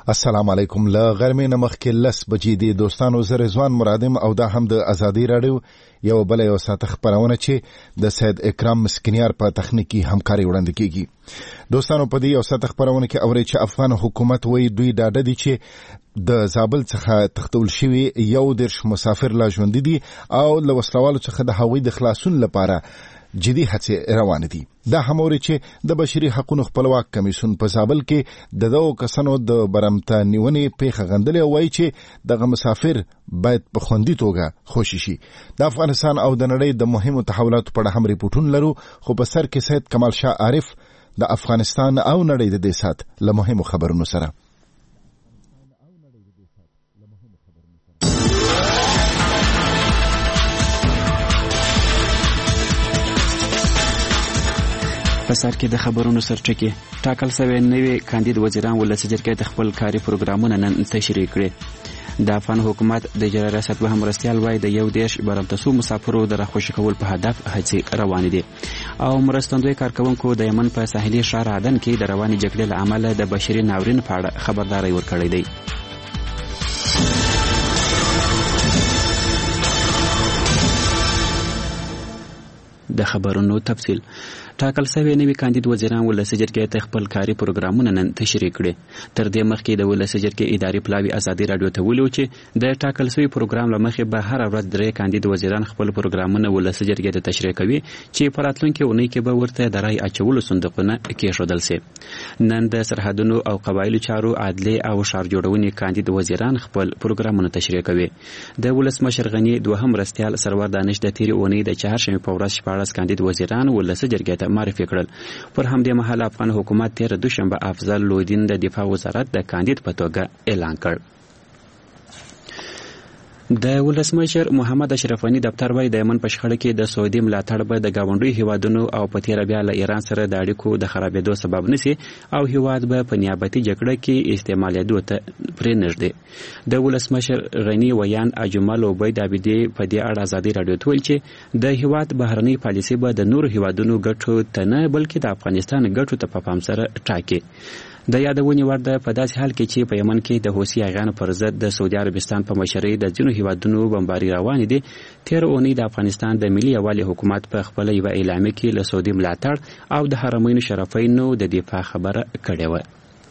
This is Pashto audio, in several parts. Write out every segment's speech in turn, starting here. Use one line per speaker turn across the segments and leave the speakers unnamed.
السلام علیکم. له غرمې نه مخکې 10 بجې دي دوستانو. زه رضوان مرادم او دا هم د ازادي رادیو یو بل یو ساعت خبرونه چې د سید اکرام مسکنیار په تخنیکی همکاري وړاندې کیږي. دوستانو په دې یو ساعت خبرونه کې اوري چې افغان حکومت وایي دوی ډاډه دي چې د زابل څخه تختول شوی 11 مسافر لا ژوند دي او له وسلوالو څخه د هوی د خلاصون لپاره جدي هڅې روان دي. دا هموري چې د بشري حقوقو خپلواک کمیسیون په زابل کې د دوه کسانو د برمته نیونې پیښه غندلې وایي چې دغه مسافر باید په خوندي توګه خوشي شي. د افغانستان او د نړۍ د مهمو تحولاتو په اړه هم ریپورتونه لرو، خو په سر کې سید کمال شاه عارف د افغانستان او نړۍ د دې سات له مهمو خبرونو سره.
په سر کې د خبرونو سرچکه ټاکل شوی نوی کاندید وزیران ولسی جرګې د خپل کاري پروګرامونه نن تشریح کړي. د افغان حکومت د اجرا ریاست به مرستيال وای د 11 برمتسو مسافرو د راخوشي کول په هدف هڅې روان دي او مرستندوی کارکونکو د یمن په ساحلي ښار عدن کې د رواني جګړې له امله د بشري ناورین په اړه خبرداري ورکړې ده. د خبرونو تفصیل ټاکل شوی نوی کاندید وزیران ولسی جرګې ته خپل کاري پروګرامونه نن تشریح کړي. تر دې مخکې د ولسی جرګې اداري پلاوی ازادي رادیو ته ویلو چې د ټاکل شوی پروګرام لمخې به هر ورځ 3 کاندید وزیران خپل پروګرامونه ولسی جرګې ته تشریح کوي چې په راتلونکي اونۍ کې به ورته د رای اچولو صندوقونه کېښودل شي. نن د سرحدونو او قبایلو چارو عدلي او شهر جوړونې کاندید وزیران خپل پروګرامونه تشریح کوي. د ولسمشر غنی دوهم مرستيال سرور دانش د تیری اونۍ د چهارشنبه په ورځ 14 کاندید وزیران ولسی جرګې ته معرفي کړل. پر همدې مهال افغان حکومت تیر دوشنبه افضل لودین د دفاع وزارت د کاندید په توګه اعلان کړ. د ولسمشر محمد اشرف غنی دفتر وایي د یمن په شخړه کې د سعودي ملاتړ به د گاونډي هیوادونو او په تیر بیا له ایران سره د اړیکو د خرابېدو سبب نشي او هیواد به په نیابتي جګړه کې استعمالېدو ته پرې نږدې. د ولسمشر غنی ویان اجمل عبید عبیدی په دې اړه ازادي رادیو ته ویل چې د هیواد بهرنۍ پالیسي به د نور هیوادونو ګټو ته نه بلکې د افغانستان ګټو ته په پام سره ټاکي. د یادونې وړ ده په داسې حال کې چې په یمن کې د حوثي اغیانو پر ضد د سعودي عربستان په مشرۍ د ځینو هیوادونو بمباري روانې دي. تیر اونۍ د افغانستان د ملي یووالي حکومت په خپل یو اعلامیه کې له سعودي ملاتړ او د حرمین شریفینو د دفاع خبره کړې و.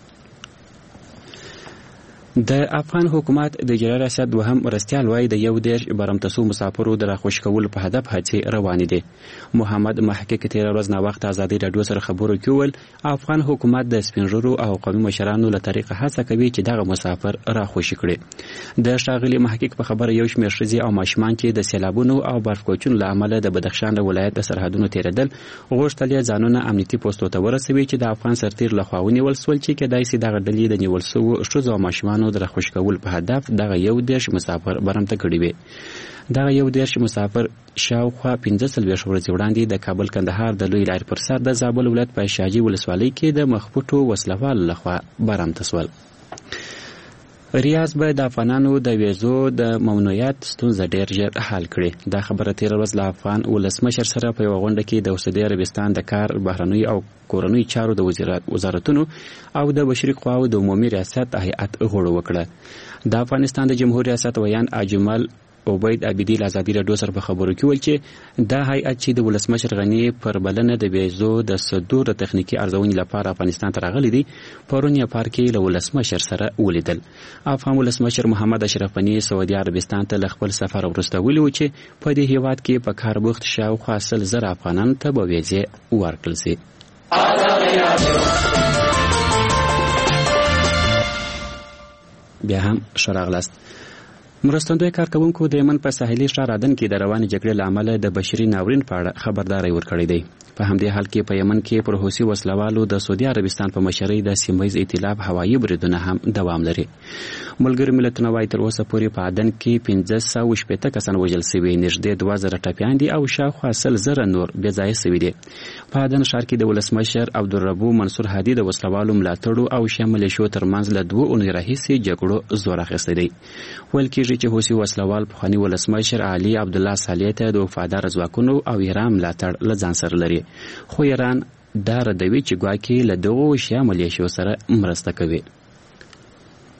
د افغان حکومت د اجرا ریاست دوهم مرستيال وای د 11 برمتسو مسافرو د راخوش کول په هدف هڅې روان دي. محمد محقق تیر ورځ نا وخت ازادي رادیو سره خبرو کول افغان حکومت د سپینږیرو او قومي مشرانو له طریقه هڅه کوي چې دغه مسافر راخوش کړي. د شاغلي محقق په خبره یو شمېر ښځې او ماشومان چې د سیلابونو او برفکوچونو له امله د بدخشان ولایت د سرحدونو تیریدل غوښتل یې ځانونه امنیتي پوسټو ته ورسوي چې د افغان سرتیر له خوا ونیول شول چې کېدای شي دغه ډلې د نیول شوو ښځو او ماشومانو د راخوش کول په هدف دغه 11 مسافر برمته کړي وي. دغه 11 مسافر شاوخوا 15 ورځې وړاندې د کابل کندهار د لوی لارې پر سر د زابل ولایت په شاجي ولسوالۍ کې د مخپټو وسلوال لخوا برمته شول. ریاض به د افغانانو د ویزو د ممنوعیت ستونزه ډیر ژر حل کړي. دا خبره تیر ورځ له افغان ولسمشر سره په یو غونډه کې د سعودي عربستان د کار بهرنوي او کورنوي چارو د وزارتونو او د بشري قواو د عمومي ریاست هیئت غړو وکړه. د افغانستان د جمهور ریاست ویان اجمل عبید عبیدی له ازادي رادیو سره په خبرو کې ویل چې دا هیئت چې د ولسمشر غنی پر بلنه د ویزو د صدور تخنیکی ارزونې لپاره افغانستان ته راغلي دي پرون یې پار کې له ولسمشر سره ولیدل. افغان ولسمشر محمد اشرف غنی سعودي عربستان ته خپل سفر وروسته ویلو چې په دې هیواد کې په کار بوخت شاوخوا 10,000 افغانان ته به ویزې ورکړل شي. بیا هم شراغلاست مرستندوی کارکونکو د یمن په ساحلي ښار عدن کې د رواني جګړې له امله د بشري ناورین په اړه خبرداري ورکړې ده. په همدې حال کې په یمن کې پر حوثي وسلوالو د سعودي عربستان په مشرۍ د سیمه‌یز ائتلاف هوایي بریدونه هم دوام لري. ملګري ملتونه وايي تر اوسه پورې په عدن کې 1580 کسان وژل شوي، نږدې 2000 ټپیان دي او شاوخوا 100,000 نور بې ځایه شوي دي. په عدن ښار کې د ولسمشر عبدالربو منصور هادي د وسلوالو ملاتړو او شامل شو ترمنځ له 2 اونۍ راهیسې جګړو زور اخیستی دی. ویل کېږي چې حوثي وسلوال پخواني ولسمشر علي عبدالله صالح ته د وفادار ځواکونو او ایران ملاتړ له ځان سره لري، خو ایران دا ردوي چې ګواکې له دغو شیا ملیشو سره مرسته کوي.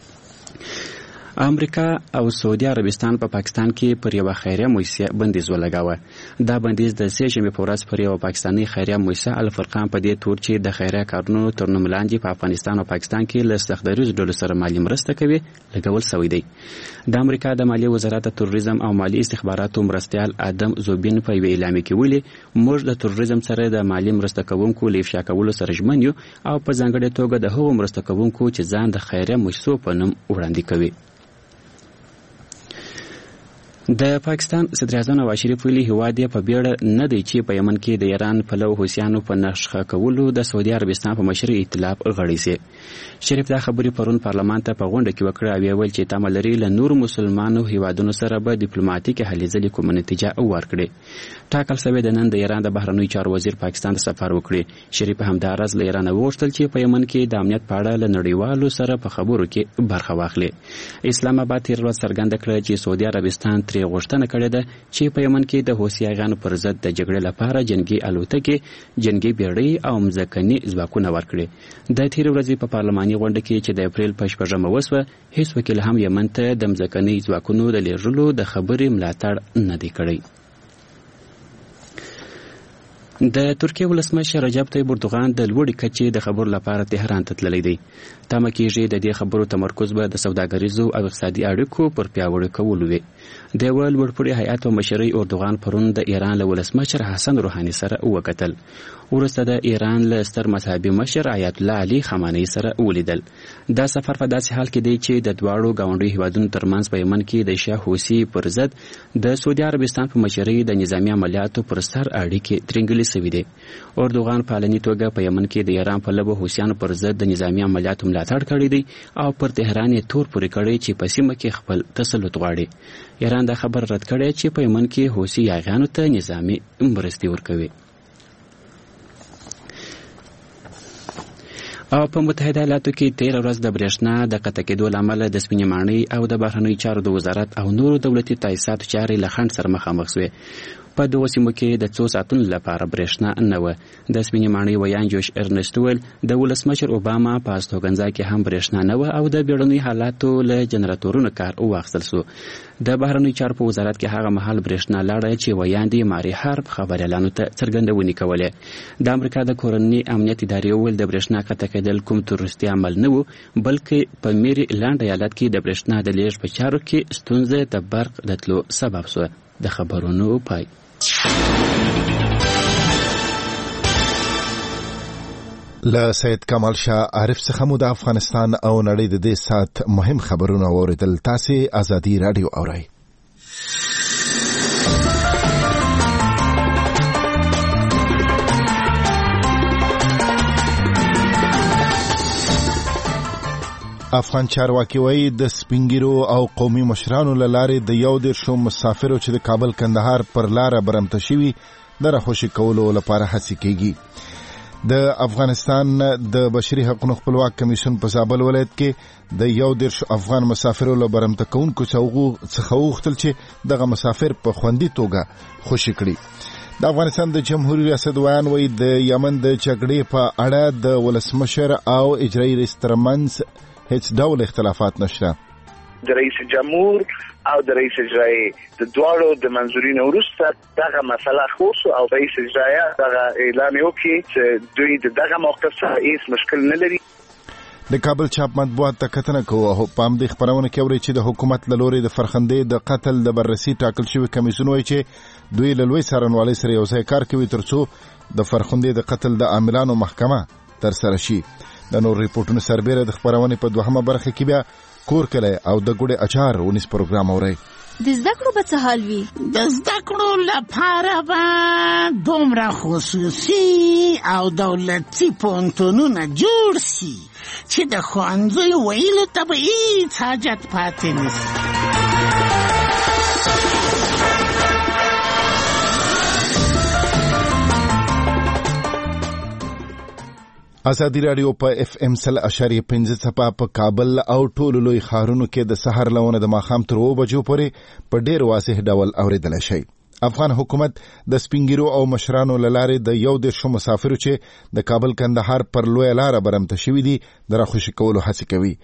امریکا او سعودي عربستان په پاکستان کې پر یو خیریه مؤسسه بندیز ولګاوه. دا بندیز د سه شنبه په ورځ پر یو پاکستاني خیریه مؤسسه الفرقان په دې تور چې د خیریه کارونو تر نوم لاندې په افغانستان او پاکستان کې له سختدریزو ډلو سره مالي مرسته کوي لګول شوی دی. د امریکا د مالیې وزارت د تروریزم او مالی استخباراتو مرستیال ادم زوبین په یوه اعلامیه کې ویلي موږ د تروریزم سره د مالی مرسته کوونکو له افشا کولو سره ژمن یو او په ځانګړې توګه د هغو مرسته کوونکو چې ځان د خیریه مؤسسو په نوم وړاندې کوي. د پاکستان صدر اعظم نواز شریف ویلي هیواد یې په بیړه نه دی چې په یمن کې د ایران پلو حوثیانو په نښه کولو د سعودي عربستان په مشرۍ ائتلاف غړی سي. شریف دا خبرې پرون پارلمان ته په غونډه کې وکړه او ویل چې تمه لري له نورو مسلمانو هیوادونو سره به ډیپلوماټیکي هلې ځلې کومه نتیجه ورکړي. ټاکل شوی د نن د ایران د بهرنیو چارو وزیر پاکستان ته سفر وکړي. شریف همداراز له ایران وغوښتل چې په یمن کې د امنیت په اړه له نړیوالو سره په خبرو کې برخه واخلي. اسلام آباد تیر ورځ څرګنده کړه چې سعودي عربستان ترې غوښتنه کړې ده چې په یمن کې د حوثیانو پر ضد د جګړې لپاره جنگي الوتکې جنگي بیړۍ او مځکني ځواکونه ورکړي. د تیر ورځې په پارلماني غونډه کې چې د اپریل په 8 وسوه هیڅ وکیل هم یمن ته د مځکني ځواکونو د لیږلو د خبرې ملاتړ نه دی کړی. د ترکیه ولسمشر رجب طیب اردوغان د لوړې کچې د خبرو لپاره تهران ته تللی دی. تمه کېږي د دې خبرو تمرکز به د سوداګریزو او اقتصادي اړیکو پر پیاوړي کولو وي. د یوه لوړپوړي هیئت په مشرۍ اردوغان پرون د ایران له ولسمشر حسن روحاني سره وکتل. وروسته د ایران له ستر مذهبي مشر آیت الله علي خامنه‌ای سره ولیدل. دا سفر په داسې حال کې دی چې د دواړو ګاونډي هیوادونو ترمنځ په یمن کې د شاه حوثي پر ضد د سعودي عربستان په مشرۍ د نظامي عملیاتو پر سر اړیکې ترنګلې سوي دي. اردوغان په علني توګه په یمن کې د ایران په لبو حوثیانو پر ضد د نظامي عملیاتو ملاتړ کړی دی او پر تهران یې تور پورې کړی چې په سیمه کې خپل تسلط غواړي. ایران دا خبر رد کړی چې په یمن کې حوثي یاغیانو ته نظامي مرستې ورکوي. او په متحده ایالاتو کې تیر ورځ د برېښنا د قطع کېدو له امله د سپینې ماڼۍ او د بهرنیو چارو د وزارت او نورو دولتي تاسیساتو چارې له خنډ سره مخامخ شوې. په دغو سیمو کې د څو ساعتونو لپاره برېښنا نه وه. د سپینې ماڼۍ ویان جوش ارنسټ ویل د ولسمشر اوباما په استوګنځا کې هم برېښنا نه وه او د بیړنیو حالاتو له جنراتورونو کار واخیستل سو. د بهرنیو چارو په وزارت کې هغه مهال برېښنا لاړه چې ویان د ماري هارپ خبریالانو ته څرګندونې کولې. د امریکا د کورني امنیت ادارې وویل د برېښنا قطع کېدل کوم تروریستي عمل نه و بلکې په میریلانډ ایالت کې د برېښنا د لیږد په چارو کې ستونزه د برق د تلو سبب سوه. د خبرونو پای.
له سید کمال شاه عارف څخه مو د افغانستان او نړۍ د دې سات مهم خبرونه واوریدل. تاسو ازادي رادیو اورئ. افغان چارواکي وایي د سپینګیرو او قومي مشرانو له لارې د 11 مسافرو چې د کابل کندهار پر لاره برمته شوي د راخوشي کولو لپاره هڅې کیږي. د افغانستان د بشري حقوقو خپلواک کمیسیون په زابل ولایت کې د 11 افغان مسافرو له برمته کوونکو څخه وغوښتل چې دغه مسافر په خوندي توګه خوشي کړي. د افغانستان د جمهوریت ریاست ویان وایي د یمن د جګړې په اړه د ولسمشر او اجرایي رئیس ترمنځ هیڅ ډول اختلافات نشته.
د رئیس جمهور او د رئیس اجرایي د دواړو د منځورینو وروسته دغه مسله خاص او رئیس اجرایي دغه اعلان وکړي چې دوی دغه موقف سره هیڅ مشکل نه لري.
د کابل چاپ مطبوعات ته کتنه کوو او په همدې خبرونه کې اوري چې د حکومت له لوري د فرخندې د قتل د بررسي ټاکل شوی کمیسیون وایي چې دوی له لوی څارنوالۍ سره یو ځای کار کوي ترڅو د فرخندې د قتل د عاملانو محکمه ترسره شي. د نور ریپورتونو سربېره د خبرونې په دوهمه برخه کې بیا کور کلی او د ګوډې اچار ونیس پروګرام اورئ.
د زده کړو به څه حال وي؟
د زده کړو لپاره به دومره خصوصي او دولتي پوهنتونونه جوړ سي چې د ښوونځیو ویلو ته به هیڅ حاجت پاتې نشي.
ازادي رادیو په FM 100.5 څپه په کابل او ټولو لوی ښارونو کې د سحر لونه د ماښام تر 2 بجو پورې په ډیر واضح ډول اوریدل شي. افغان حکومت د سپینګیرو او مشرانو له لارې د 11 مسافرو چې د کابل کندهار پر لوی لار برمته شوي دي د راخوشي کولو هڅه کوي.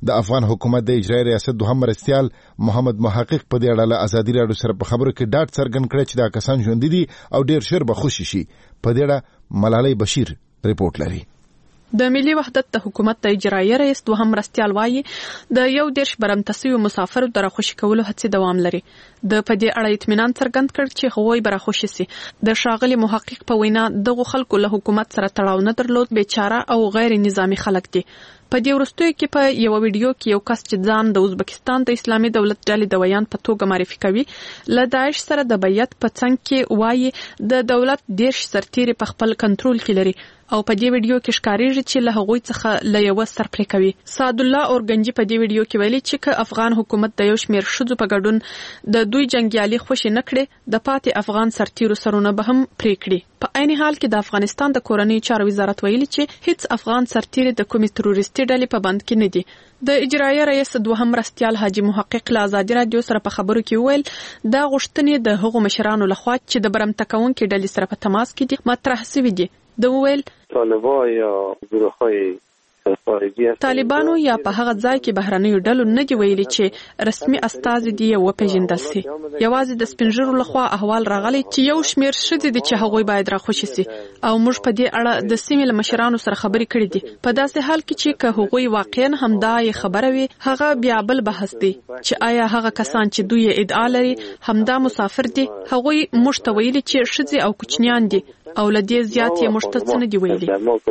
د افغان حکومت د اجرایي ریاست دوهم مرستیال محمد محقق په دې اړه له ازادي راډیو سره په خبرو کې ډاډ څرګند کړی چې دا کسان ژوندي دي او ډیر ژر به خوشي شي. په دې اړه ملالۍ بشیر رپورټ لري.
د ملي وحدت د حکومت د اجرایي رئیس دوهم مرستیال وایي د 11 برمته شویو مسافرو د راخوشي کولو هڅې دوام لري. د په دې اړه اطمینان څرګند کړ چې هغوی به راخوشي سي. د ښاغلي محقق په وینا دغه خلکو له حکومت سره تړاو نه درلود، بیچاره او غیر نظامی خلک دي. په دې وروستیو کې په یو ویډیو کې یو کس چې ځان د ازبکستان د اسلامي دولت ډلې د ویان په توګه معرفي کوي له داعش سره د بیعت په څنګ کې وایي د دولت 10 سرتیري په خپل کنټرول کې لري او په دې ویډیو کې ښکاریږي چې له هغوی څخه له یو سرپرې کوي. سعد الله اورګنجي په دې ویډیو کې ویلي چې که افغان حکومت د یو شمیر شذو په ګډون د دوی جنگیالي خوشي نه کړي د پاتې افغان سرتیرو سرونه به هم پرې کړي. په عین حال کې د افغانستان د کورنۍ چارو وزارت ویلي چې هیڅ افغان سرتیري د کومې تروریستي ډلې په بند کې نه دي. د اجرایي رئیس دوهم مرستیال حاجی محقق له ازادي راډیو سره په خبرو کې ویل دا غوښتنې د هغو مشرانو لخوا چې د برمته کوونکو ډلې سره په تماس کې دي مطرح شوي دي. د ویل
طالبان یا گروه‌های
طالبانو یا په هغه ځای کې بهرنیو ډلو نه دی ویلي چې رسمي استازي دی وپېژندل سي. یوازې د سپینژرو لخوا احوال راغلي چې یو شمیر شدي دي چې هغوی باید راخوشي سي او موږ په دې اړه د سیمې له مشرانو سره خبرې کړې دي. په داسې حال کې چې که هغوی واقعا همدا یې خبره وي هغه بیا بل بحث دی چې آیا هغه کسان چې دوی ادعا لري همدا مسافر دي هغوی موږ ته ویلي چې ښځې او کوچنیان دي او لدې زیات یې مشتڅ نه دی ویلي.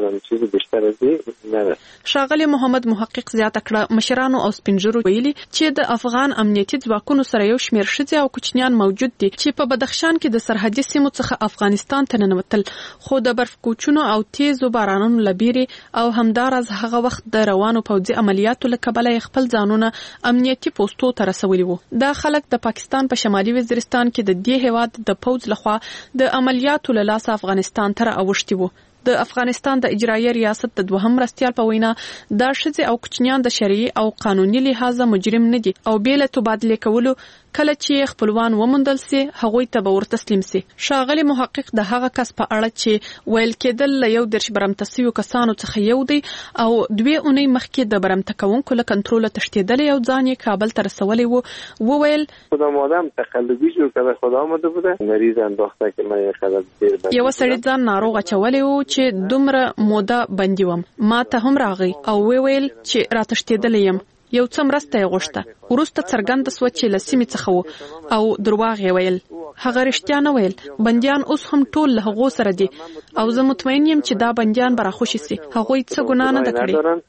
ښاغلي محمد محقق زیاته کړه مشرانو او سپینژرو ویلي چې د افغان امنیتي ځواکونو سره یو شمیر ښځې او کوچنیان موجود دي چې په بدخشان کې د سرحدي سیمو څخه افغانستان ته ننوتل خو د برف کوچونو او تیزو بارانونو لبیري او همدارز هغه وخت د روانو پوځي عملیاتو له کبله خپل ځانونه امنیتي پوسټو ته رسولي وو. دا خلک د پاکستان په شمالي وزیرستان کې د دې هیواد د پوځ لخوا د عملیاتو له لاسه افغانستان ته راوښتي وو. د افغانستان د اجرایي ریاست د دوهم مرستیال په وینا دا ښځې او کوچنیان د شرعي او قانوني لحاظه مجرم نه دي او بې له تبادلې کولو کله چې خپلوان وموندل سي هغوی ته به ورتسلیم سي. ښاغلي محقق د هغه کس په اړه چې ویل کېدل له 11 برمته شویو کسانو څخه یو دی او 2 اونۍ مخکې د برمته کوونکو له کنټروله تښتېدلی او ځان یې کابل ته رسولی و. وویل
خودم آدم تقلبی جور کرده خود آمده بوده مریض انداخته که من
یو سړی ځان ناروغ اچولی و چې دومره موده بندي وم. ما ته هم راغی او ویل چې راتښتېدلی یم. یو څه مرسته یې غوښته. وروسته څرګنده سوه چې له سیمې څخه و او درواغ یې ویل. هغه رښتیا نه ویل. بندیان اوس هم ټول له هغو سره دي او زه مطمئن یم چې دا بندیان به راخوشي سي. هغوی څه ګناه نه ده کړې.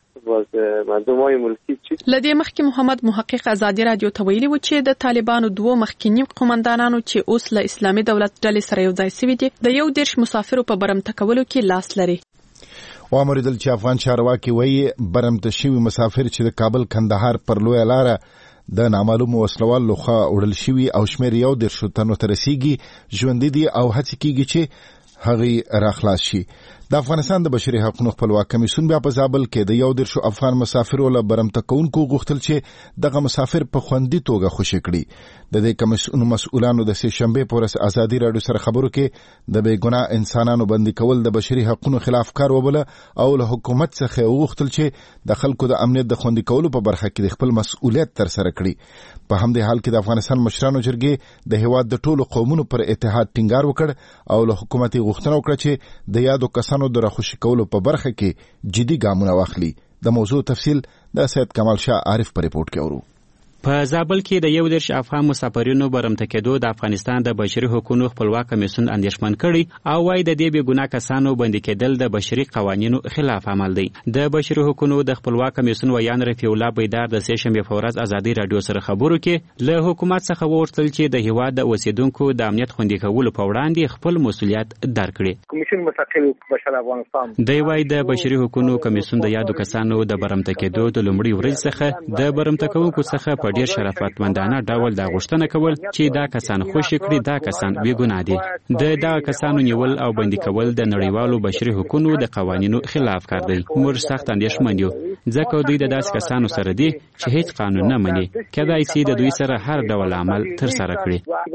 لدې مخکې محمد محقق ازادي راډیو ته ویلي و چې د طالبانو 2 مخکینی قومندانانو چې اوس له اسلامي دولت ډلې سره یو ځای شوي دي د 11 مسافرو په برمته کولو کې لاس لري.
واوریدل چې افغان چارواکي وایي برمته شوي مسافر چې د کابل کندهار پر لویه لاره د نامعلومو وسلوالو لخوا وړل شوي او شمېر 11 تنو ته رسیږي ژوندي دي او هڅې کېږي چې هغوی راخلاص شي. د افغانستان د بشري حقوقو خپلواک کمیسیون بیا په زابل کې د 11 افغان مسافرو له برمته کوونکو غوښتل چې دغه مسافر په خوندي توګه خوشي کړي. د دې کمیسیون مسؤلانو د سې شنبې په ورځ ازادي راډیو سره خبرو کې د بېګناه انسانانو بندي کول د بشري حقوقو خلاف کار وبله او له حکومت څخه وغوښتل چې د خلکو د امنیت د خوندي کولو په برخه کې د خپل مسؤلیت ترسره کړي. په همدې حال کې د افغانستان مشرانو جرګې د هیواد د ټولو قومونو پر اتحاد ټینګار وکړ او له حکومت غوښتنه وکړه چې د یادو کسانو د راخوشي کولو په برخه کې جدي ګامونه واخلي. د موضوع تفصیل د سید کمال شاه عارف په ریپورت کې اورو.
په زابل کې د 11 افغان مسافرینو برمته کېدو د افغانستان د بشري حقوقو خپلواک کمیسیون اندېښمن کړي او وايي د دې بې ګناه کسانو بندي کېدل د بشري قوانینو خلاف عمل دی. د بشري حقوقو د خپلواک کمیسیون ویان رفیع الله بیدار د سې شنبې په ورځ ازادي راډیو سره خبرو کې له حکومت څخه وغوښتل چې د هیواد د اوسیدونکو د امنیت خوندي کولو په وړاندې خپل مسؤلیت درکړي.
کمیسیون مستقل بشر افغانستان
دی وايي د بشري حقوقو کمیسیون د یادو کسانو د برمته کېدو د لومړي ورځ څخه د برمته کوونکو څخه په په ډیر شرافتمندانه ډول دا غوښتنه کول چې دا کسان خوشي کړي دا کسان بې ګناه دي. د دغه کسانو نیول او بندي کول د نړیوالو بشري حقوقو د قوانینو خلاف کار دی. موږ سخت اندېښمن یو ځکه دوی د داسې کسانو سره دي چې هیڅ قانون نه مني. کېدای شي د دوی سره هر ډول عمل ترسره کړي.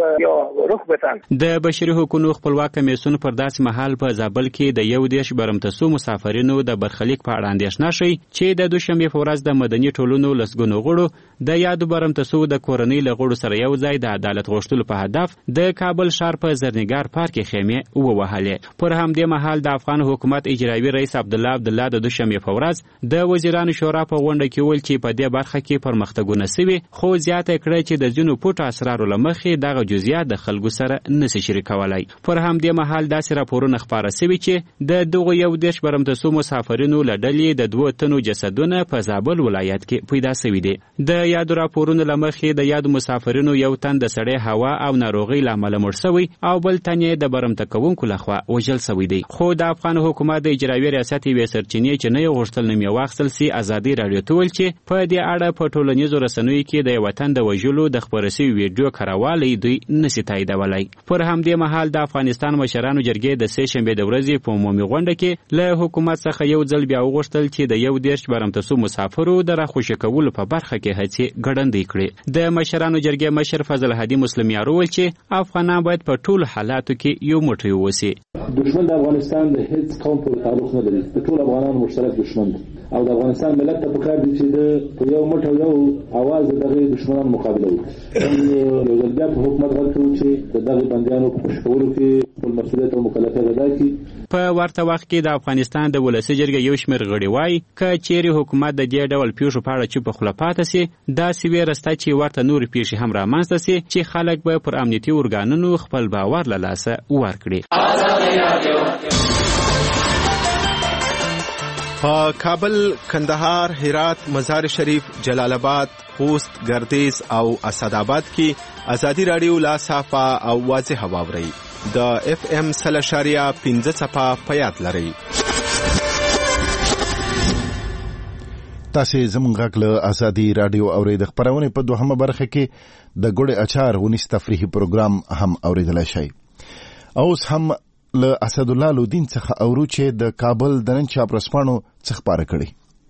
د بشري حقوقو خپلواک کمیسیون پر داسې مهال په زابل کې د 11 برمتسو مسافرینو د برخلیک په اړه اندېښنه شي چې د دوشنبه په ورځ د مدني ټولنو لسګونو غړو د یادو برمتسو د کورنۍ له غړو سره یو ځای د عدالت غوښتلو په هدف د کابل ښار په زرنګار پارک کې خیمې ووهلې. پر همدې مهال د افغان حکومت اجرایي رئیس عبدالله د دوشنبه په ورځ د وزیرانو شورا په غونډه کې ویل چې په دې برخه کې پرمختګونه سوي، خو زیاته کړه چې د ځینو پټ اسرارو له مخې دغه جزئیات د خلکو سره نشي شریکولای. پر همدې مهال داسې راپورونه خپاره سوي چې د دغه 11 برمتسو مسافرینو له ډلې د 2 تنو جسدونه په زابل ولایت کې پیدا سوي دي. د یادو راپورونو له مخې د یادو مسافرینو یو تن د سړې هوا او ناروغۍ له امله مړ سوی او بل تن یې د برمته کوونکو لخوا وژل سوی دی. خو د افغان حکومت د اجرایي ریاست یوې سرچینې چې نه غوښتل نوم یې واخیستل سي ازادي راډیو ته ویل چې په دې اړه په ټولنیزو رسنیو کې د وطن د وژلو د خپاره سوي ویډیو کاروالی دوی نشي تاییدولای. پر همدې مهال د افغانستان مشرانو جرګې د سه شنبه د ورځې په عمومي غونډه کې له حکومت څخه یو ځل بیا وغوښتل چې د 11 برمتسو مسافرو د راخوشي کولو په برخه کې هڅې ګړندۍ کړي. د مشرانو جرګې مشر فضل هادي مسلمیار وویل چې افغانان باید په ټولو حالاتو کې یو موټی اوسي.
دشمن د افغانستان د هیڅ قوم په تعلق نه لري، د ټول افغانانو مشترک دشمن دی او د افغانستان ملت ته پکار دی چې د یو موټی یو आवाज دغه دشمنانو مقابله وکړي. یو ځل بیا په حکومت غوښتل چې دغه بندیانو په خوشکولو کې خپل مسؤلیت او مکلفیت ادا کړي.
په ورته وخت کې د افغانستان د ولسی جرګې یو شمېر غړي وایي که چیرې حکومت د دې ډول پیښو په اړه چوپ خوله پاتې سي داسې ویره شته چې ورته نور پیښې هم رامنځته سي چې خلک به پر امنیتي ارګانونو خپل باور له لاسه ورکړي.
په کابل، کندهار، هرات، مزار شریف، جلال آباد، خوست، گردیز او اسداباد کې ازادي رادیو لا صافه او واضح واوري. د FM 3.15 صفه په یاد لري.
تاسو زموږ غږ له ازادي رادیو اورید. خبرونه په دوهمه برخه کې د ګوړې اچار ونیس تفریحي پروګرام هم اوریدلای شئ. اوس هم له اسد الله لودین څخه اورو چې د کابل د نن چاپ رسپانو څخه پاره کړي.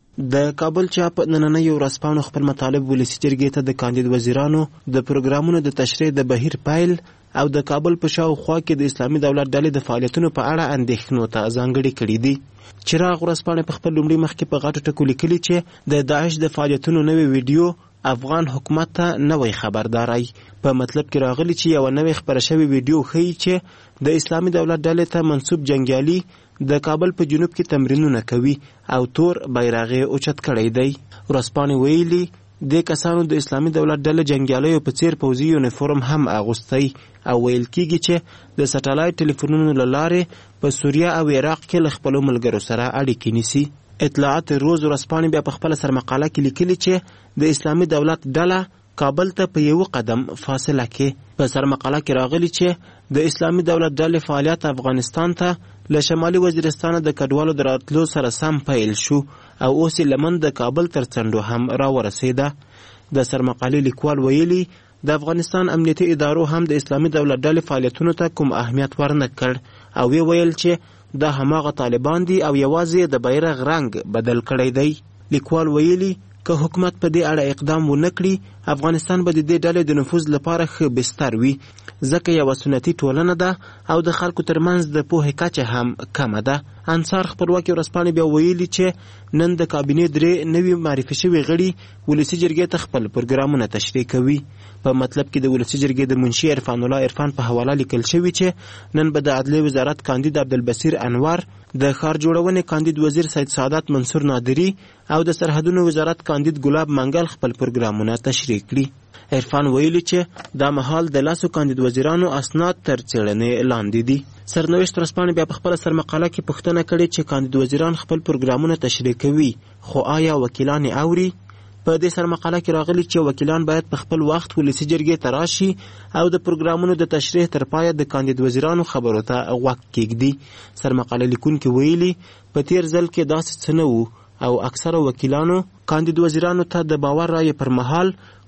د کابل چاپ نننۍ ورځپاڼو خپل مطالب ولسی جرګې ته د کاندید وزیرانو د پروګرامونو د تشریح د بهیر پایل او د کابل په شاوخوا کې د اسلامي دولت ډلې د فعالیتونو په اړه اندېښنو ته ځانګړي کړي دي. چراغ ورځپاڼه په خپل لومړي مخ کې په غاټه ټکو لیکلي چې د داعش د فعالیتونو نوې ویډیو افغان حکومت ته نوې خبرداري په مطلب کې راغلي چې یو نوې خبره شوی ویډیو ښیي چې د اسلامي دولت ډلې ته منسوب جنگیالي د کابل په جنوب کې تمرینونه کوي او تور بیرغ اوچت کړی دی. ورځپاڼې ویلي د کسانو د اسلامي دولت ډلې جنگیالیو په څیر پوځي یونیفورم هم اغوستی او ویل کیږي چې د سټلایټ ټلیفونونو له لارې په سوریه او عراق کې له خپلو ملګرو سره اړیکې نیسي. اطلاعات روز ورځپاڼې بیا په خپل سرمقاله کې لیکلي چې د اسلامي دولت ډله کابل ته په یو قدم فاصله کې په سرمقاله کې راغلي چې د اسلامي دولت ډلې فعالیت افغانستان ته له شمالي وزیرستان د کډوالو د راتلو سره سم پیل شو او اوس لمن د کابل تر څنډو هم راورسېده. د سرمقالې لیکوال ویلي د افغانستان امنیتي ادارو هم د اسلامي دولت ډلې فعالیتونو ته کوم اهمیت ورنه کړ او ویل چې دا هماغه طالبان دي او یوازې د بیرغ رنگ بدل کړی دی. لیکوال ویلي که حکومت په دې اړه اقدام ونه کړي افغانستان به د دې ډلې د نفوذ لپاره ښه بستر وي ځکه یوه سنتي ټولنه ده او د خلکو ترمنځ د پوهې کچه هم کمه ده. انصار خپلواکي ورځپاڼې بیا ویلي چې نن د کابینې 3 نوي معرفي شوي غړي ولسي جرګې ته خپل پروګرامونه تشریح کوي. په مطلب کې د ولسي جرګې د منشي عرفان الله عرفان په حواله لیکل شوي چې نن به د عدلیې وزارت کاندید عبدالبصیر انور، د ښار جوړونې کاندید وزیر سید سعادت منصور نادری او د سرحدونو وزارت کاندید ګلاب منګل خپل پروګرامونه تشریح کړي. عرفان ویلي چې دا مهال د لاسو کاندید وزیرانو اسناد تر څېړنې لاندې دي. سرنوشت ورځپاڼې بیا په خپله سرمقاله کې پوښتنه کړې چې کاندید وزیران خپل پروګرامونه تشریح کوي خو آیا وکیلان اوري؟ په دې سرمقاله کې راغلي چې وکیلان باید په خپل وخت ولسي جرګې ته راشي او د پروګرامونو د تشریح تر پایه د کاندید وزیرانو خبرو ته غوږ کېږدي. سرمقاله لیکونکي ویلي په تیر ځل کې داسې څه نه و او اکثره وکیلانو کاندید وزیرانو ته د باور رایې پر مهال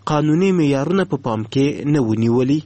قانوني معیارونه په پام کې نه ونیولي.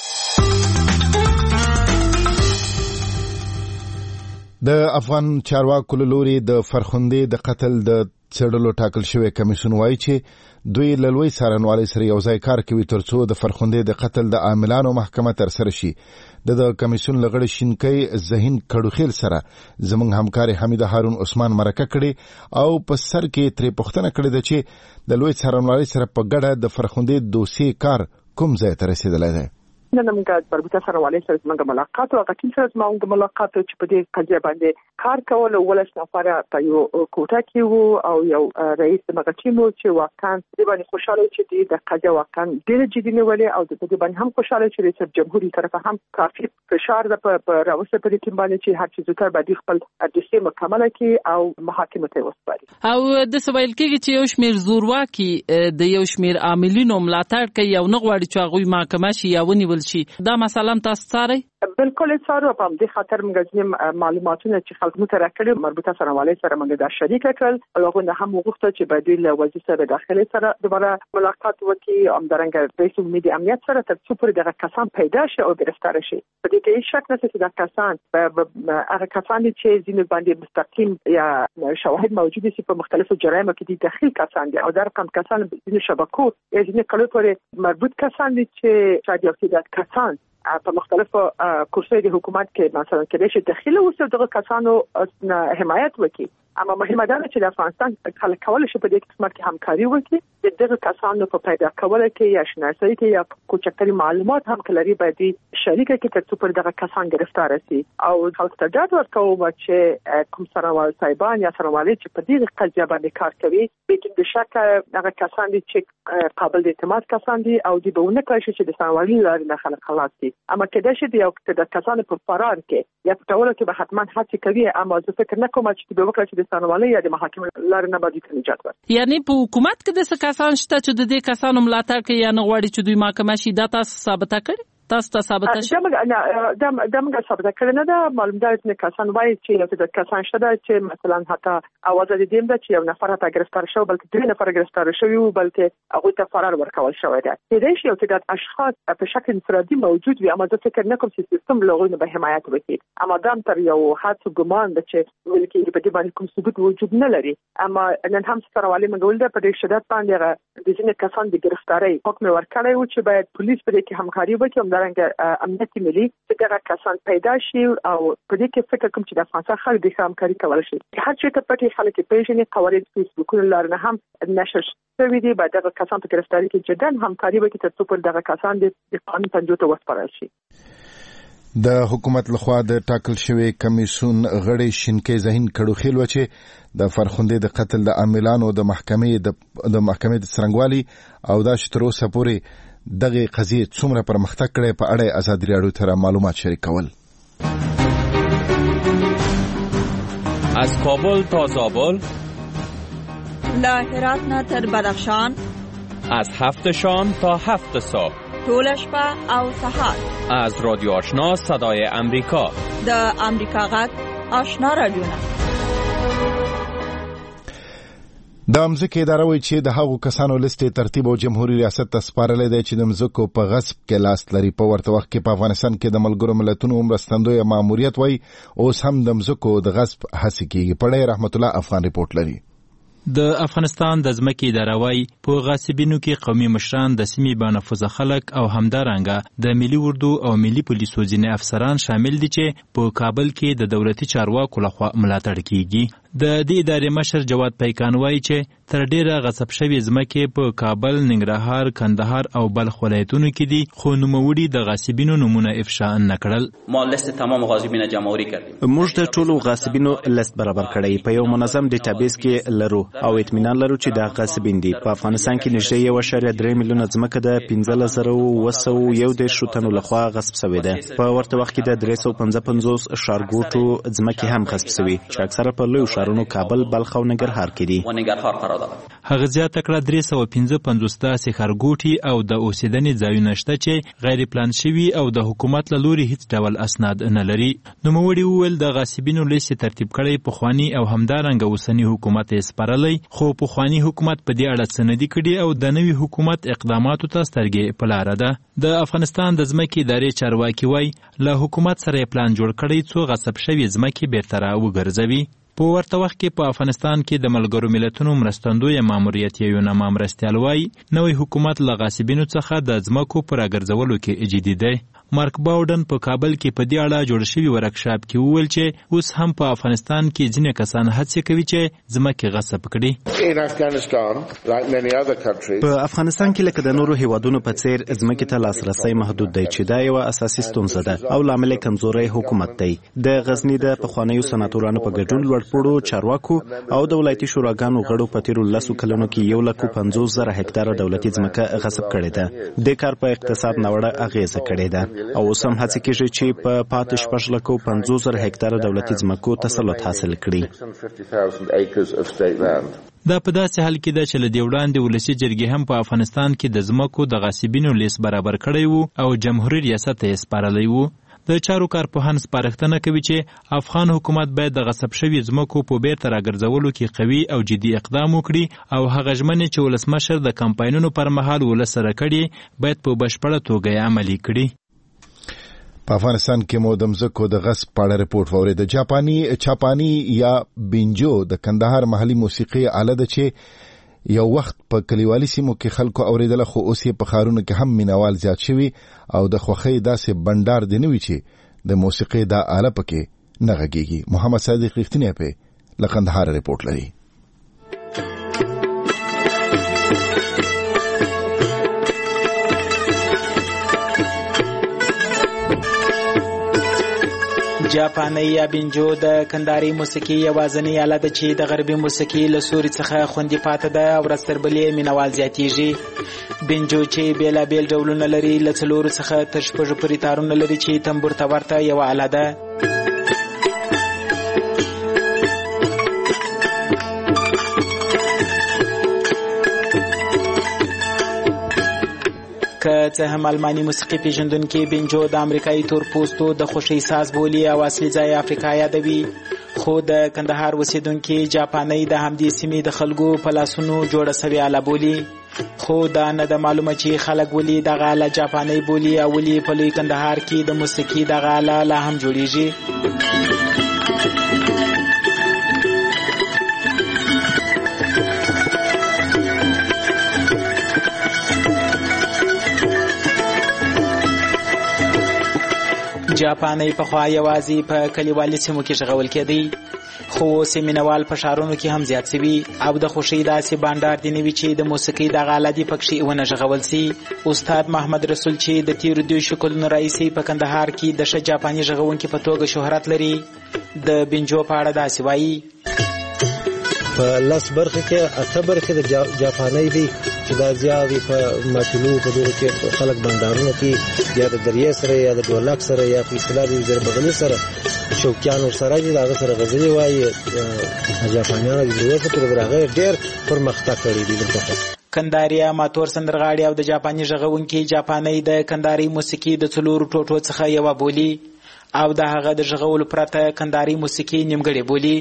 د افغان چارواکو له لوري د فرخندې د قتل د څېړلو ټاکل شوی کمیسیون وایي چې دوی له لوی څارنوالۍ سره یو ځای کار کوي ترڅو د فرخندې د قتل د عاملانو محکمه ترسره شي. د کمیسیون له غړي شینکۍ ذهین کډوخیل سره زموږ همکار حمید هارون عثمان مرکه کړې او په سر کې ترې پوښتنه کړې ده چې د لوی څارنوالۍ سره په ګډه د فرخندې دوسیې کار کوم ځای ته رسېدلی دی.
نن موږ مربوطه څارنوالۍ سره زموږ ملاقات او وکیل سره زموږ ملاقات چې په دې قضیه باندې کار کول او ولس نفره په یو کوټه کې وو او یو رئیس دغه ټیم چې واقعا دې باندې خوشاله چې د قضیه واقعا ډېر جدي نیولې او د دې باندې هم خوشاله چې رئیس جمهوریت طرفه هم کافي فشار د په راوسته په دې ټیم باندې چې هر څه زیاتره باندې خپل دوسیه مکمله کړي او محاکمه ته وسپاري.
او د سوال کېږي چې یو شمیر زورواکي د یو شمیر عاملینو ملاتړ کوي او نه غواړي چې هغوی محاکمه شي یا ونیول شي. دا مثلا تاسو څارئ؟
بالکل څارو. په دې خاطر موږ معلوماتونه چې خلکو ته راکړي مربوطه څارنوالۍ سره موږ دا شریک کړل او هغه نه هم وغوښتل چې باید له وزیر صاحب داخلي سره دوباره ملاقات وکړي او همدارنګه رئیس ملي امنیت سره تر څو پورې دغه کسان پیدا شي او گرفتار شي. په دې کې هیڅ شک نشته چې دا کسان هغه کسان چې ځینې باندې مستقیم یا شواهد موجود دي په مختلفو جرایمو کې دي داخلي کسان دي او دا رقم کسان د شبکو یا ځینې کلو پورې مربوط کسان دي چې شاید یو څه کسان په مختلفو کورسونو د حکومت کې مثلا کې چې داخله اوسه دغه کسانو حمایت وکړي. اما مهمه ده چې د افغانستان خلک کولای شي په دې قسمت کې همکاري وکړي د دغه کسانو په پیدا کولو کې یا شناسۍ کې یا کوچکتري معلومات هم کلري باید شریک کې تر څو پر دغه کسان گرفتار شي او خلک ته ډاډ ورکوي چې کوم څارنوال صاحبان یا څارنوالۍ چې په دې قضیه باندې کار کوي به شک هغه کسان دي چې قابل د اعتماد کسان دي او د بهونه کوي چې د څارنوالۍ لارې نه خلک خلاص دي. اما کله چې د یو کسانو په فرار کې یا په ټولو کې به حتما هڅه کوي اما زه فکر نه کوم چې به وکړي چې څارنوالۍ یا د محاکمې لارې نه باندې نجات ورکړي.
یعنی په حکومت کې د څه کسان شته چې د دې کسانو ملاتړ کوي یا نه غواړي چې دوی محاکمه شي دا تاسو ثابته کړئ؟ تاسو ته ثابته شي؟
دا موږ ثابته کړی نه ده. معلوم ده چې کسان وایي چې یو څه کسان شته چې مثلا حتی اواز د دې ده چې یو نفر ته گرفتار شو بلکې دوه نفر گرفتار شوی او بلکې هغه ته فرار ورکول شوی دی. دې شی یو څه اشخاص په شکل انفرادي موجود وي اما زه فکر نه کوم چې سیستم لغوی به حمایت وکړي. اما دا تر یو حد ګمان ده چې ولکه په دې باندې کوم ثبوت وجود نه لري. اما نن هم څارنوالۍ منګول ده په دې شدت باندې د ځینې کسان د گرفتاری حکم ورکړی و چې باید پولیس په دې کې همکاري وکړي امنیت ملي چې دغه کسان پیدا شي او په دې کې فکر کوم چې د افغانستان خلک د همکاري کول شي. هر څه ته پټي خلک پیژني قواعد فیسبوکونو لاره هم نشر شوی دی باید دغه کسان په گرفتاری کې جدن همکاري وکړي تر څو پر دغه کسان د قانون پنجو ته وسپارل شي.
د حکومت لخوا د ټاکل شوی کمیسیون غړي شینکۍ ذهین کډوخیل و چې د فرخندې د قتل د عاملانو د محکمې د څرنګوالي او دا شترو سپوري دغه قضیه څومره پرمختګ کړي په اړه ازادي راډیو سره معلومات شریکول.
از کابل تا زابل،
له هرات نه تر بدخشان،
از 7 شام تا 7 صبح،
ټول شپه او سحر،
از رادیو آشنا صدای امریکا،
د امریکا غږ آشنا رادیو.
د مځکې اداره وایي چې د هغو کسانو لیست ترتیب او جمهوریت ریاست ته سپارلی دی چې د مځکو په غصب کې لاس لري. په ورته وخت کې په افغانستان کې د ملګرو ملتونو مرستندویه ماموریت وایي اوس هم د مځکو د غصب هڅې کېږي. پړی رحمت الله افغان ریپورټ لري.
د افغانستان د ځمکې اداره وایي په غاصبینو کې قومي مشران د سیمې بانفوذه خلک او همدارنګه د ملي اردو او ملي پولیسو ځینې افسران شامل دي چې په کابل کې د دولتي چارواکو لخوا ملاتړ کیږي. د دې ادارې مشر جواد پیکان وایي چې تر ډیره غصب شوی ځمکې په کابل، ننګرهار، کندهار او بلخ ولایتونو کې دي خو نوموړي د غاصبینو نمونه افشا نه کړل.
ما لیست تمام غاصبین جمهوری کردیم.
موږ د ټولو غاصبینو لیست برابر کړی په یو منظم ډیټابیس کې لرو او اطمینان لرو چې دا غاصبین دي. په افغانستان کې نږدې 1.3 میلیونه ځمکه د 15,911 تنو لخوا غصب شوې ده. په ورته وخت کې د 355 ښارګوټو ځمکې هم غصب شوې چې اکثره په لویو ښارونو کابل، بلخ او ننګرهار کې دي.
هغه زیاته کړه 355 داسې ښارګوټي او د اوسېدنې ځایونه شته چې غیر پلان شوي او د حکومت له لوري هیڅ ډول اسناد نه لري. نوموړي وویل د غاصبینو لیست ترتیب کړی پخواني او همدارنګه اوسني حکومت یې سپارلی، خو پخواني حکومت په دې اړه څه نه دي کړي او د نوي حکومت اقداماتو ته سترګې په لاره ده. د افغانستان د ځمکې ادارې چارواکي وایي له حکومت سره یې پلان جوړ کړی څو غصب شوي ځمکې بیرته را وګرځوي. په ورته وخت کې په افغانستان کې د ملګرو ملتونو مرستندوی ماموریت یونما مرستیال وایي نوی حکومت له غاصبینو څخه د ځمکو په راګرځولو کې جدي دی. مارک باوډن په کابل کې په دې اړه جوړ شوي ورکشاپ کې وویل چې اوس هم په افغانستان کې ځینې کسان هڅې کوي چې ځمکې غصب کړي.
په افغانستان کې لکه د نورو هیوادونو په څیر ځمکې ته لاسرسی محدود دی چې دا یوه اساسي ستونزه ده او لامل یې کمزوری حکومت دی. د غزني د پخوانیو سناتورانو په ګډون لوړپوړو چارواکو او د ولایتي شوراګانو غړو په تیرو 10 کلونو کې 150,000 هکتاره دولتي ځمکه غصب کړې ده. د کار په اقتصاد ناوړه اغیزه کړې ده او اوس هم هڅه کیږي چې په پاتې 650,000 هکتاره دولتي ځمکو تسلط حاصل کړي.
دا په داسې حال کې ده چې له دې وړاندې ولسي جرګې هم په افغانستان کې د ځمکو د غاصبینو لیست برابر کړی وو او جمهوریت ریاست یې سپارلی وو. د چارو کارپوهان سپارښتنه کوي چې افغان حکومت باید د غصب شوي ځمکو په بیرته راګرځولو کې قوي او جدي اقدام وکړي او هغه ژمنې چې ولسمشر د کمپاینونو پر مهال ولس سره کړي باید په بشپړه توګه عملي کړي.
په افغانستان کې مو د مځکو د غصب په اړه رپورټ واورېد. چاپانی یا بینجو د کندهار محلي موسیقي آله ده چې یو وخت په کلیوالي سیمو کې خلکو اوریدله، خو اوس یې په ښارونو کې هم مینوال زیات شوي او د خوښۍ داسې بنډار دی نه وي چې د موسیقي دا آله پکې نه غږیږي. محمد صادق رښتینی په له کندهار رپورټ لري.
جاپانی یا بینجو د کندهاري موسیقي یوازینۍ آله ده چې د غربي موسیقي له سوري څخه خوندي پاته ده او ورځ تر بلې مینوال زیاتیږي. بینجو چې بیلابیل ډولونه لري له 4 څخه تر 6 پورې تارونه لري چې تنبور ته ورته یوه آله ده. که څه هم الماني موسیقي پیژندونکي بینجو د امریکایي تور پوستو د خوښۍ ساز بولي او اصلي ځای افریقا یادوي، خو د کندهار اوسیدونکي جاپانی د همدې سیمې د خلکو په لاسونو جوړه سوې آله بولي. خو دا نه ده معلومه چې خلک ولې دغه آله جاپانی بولي او ولې په لوی کندهار کې د موسیقي دغه آله لا هم جوړیږي. جاپانی پخوا یوازې په کلیوالي سیمو کې ژغول کېدی، خو اوس یې مینوال په ښارونو کې هم زیات سوي او د خوښۍ داسې بانډار دې نه وي چې د موسیقۍ دغه آله دې پکښې ونه ژغول سي. استاد محمد رسول چې د تیرو 2 کلونو راهیسې په کندهار کې د ښه جاپاني ژغونکي په توګه شهرت لري، د بینجو په اړه داسې وایي.
په 10 برخې کې 8 برخې د جاپانی دي چې دا زیات په ماتلو په دغه کې خلک بندارونه کې یا د دریې سره یا د ډولک سره یا په اصطلاح د زربغلي سره شوقیانو سره دي دا سره غزلي وایي. جاپانیانو د دې په توګه راغلي ډېر پرمختګ کړی دی. دلته
کندهاري اماتور سندرغاړي او د جاپاني ژغونکي جاپانی د کندهاري موسیقي د 4 ټوټو څخه یوه بولي او د هغه د ژغولو پرته کندهاري موسیقي نیمګړې بولي.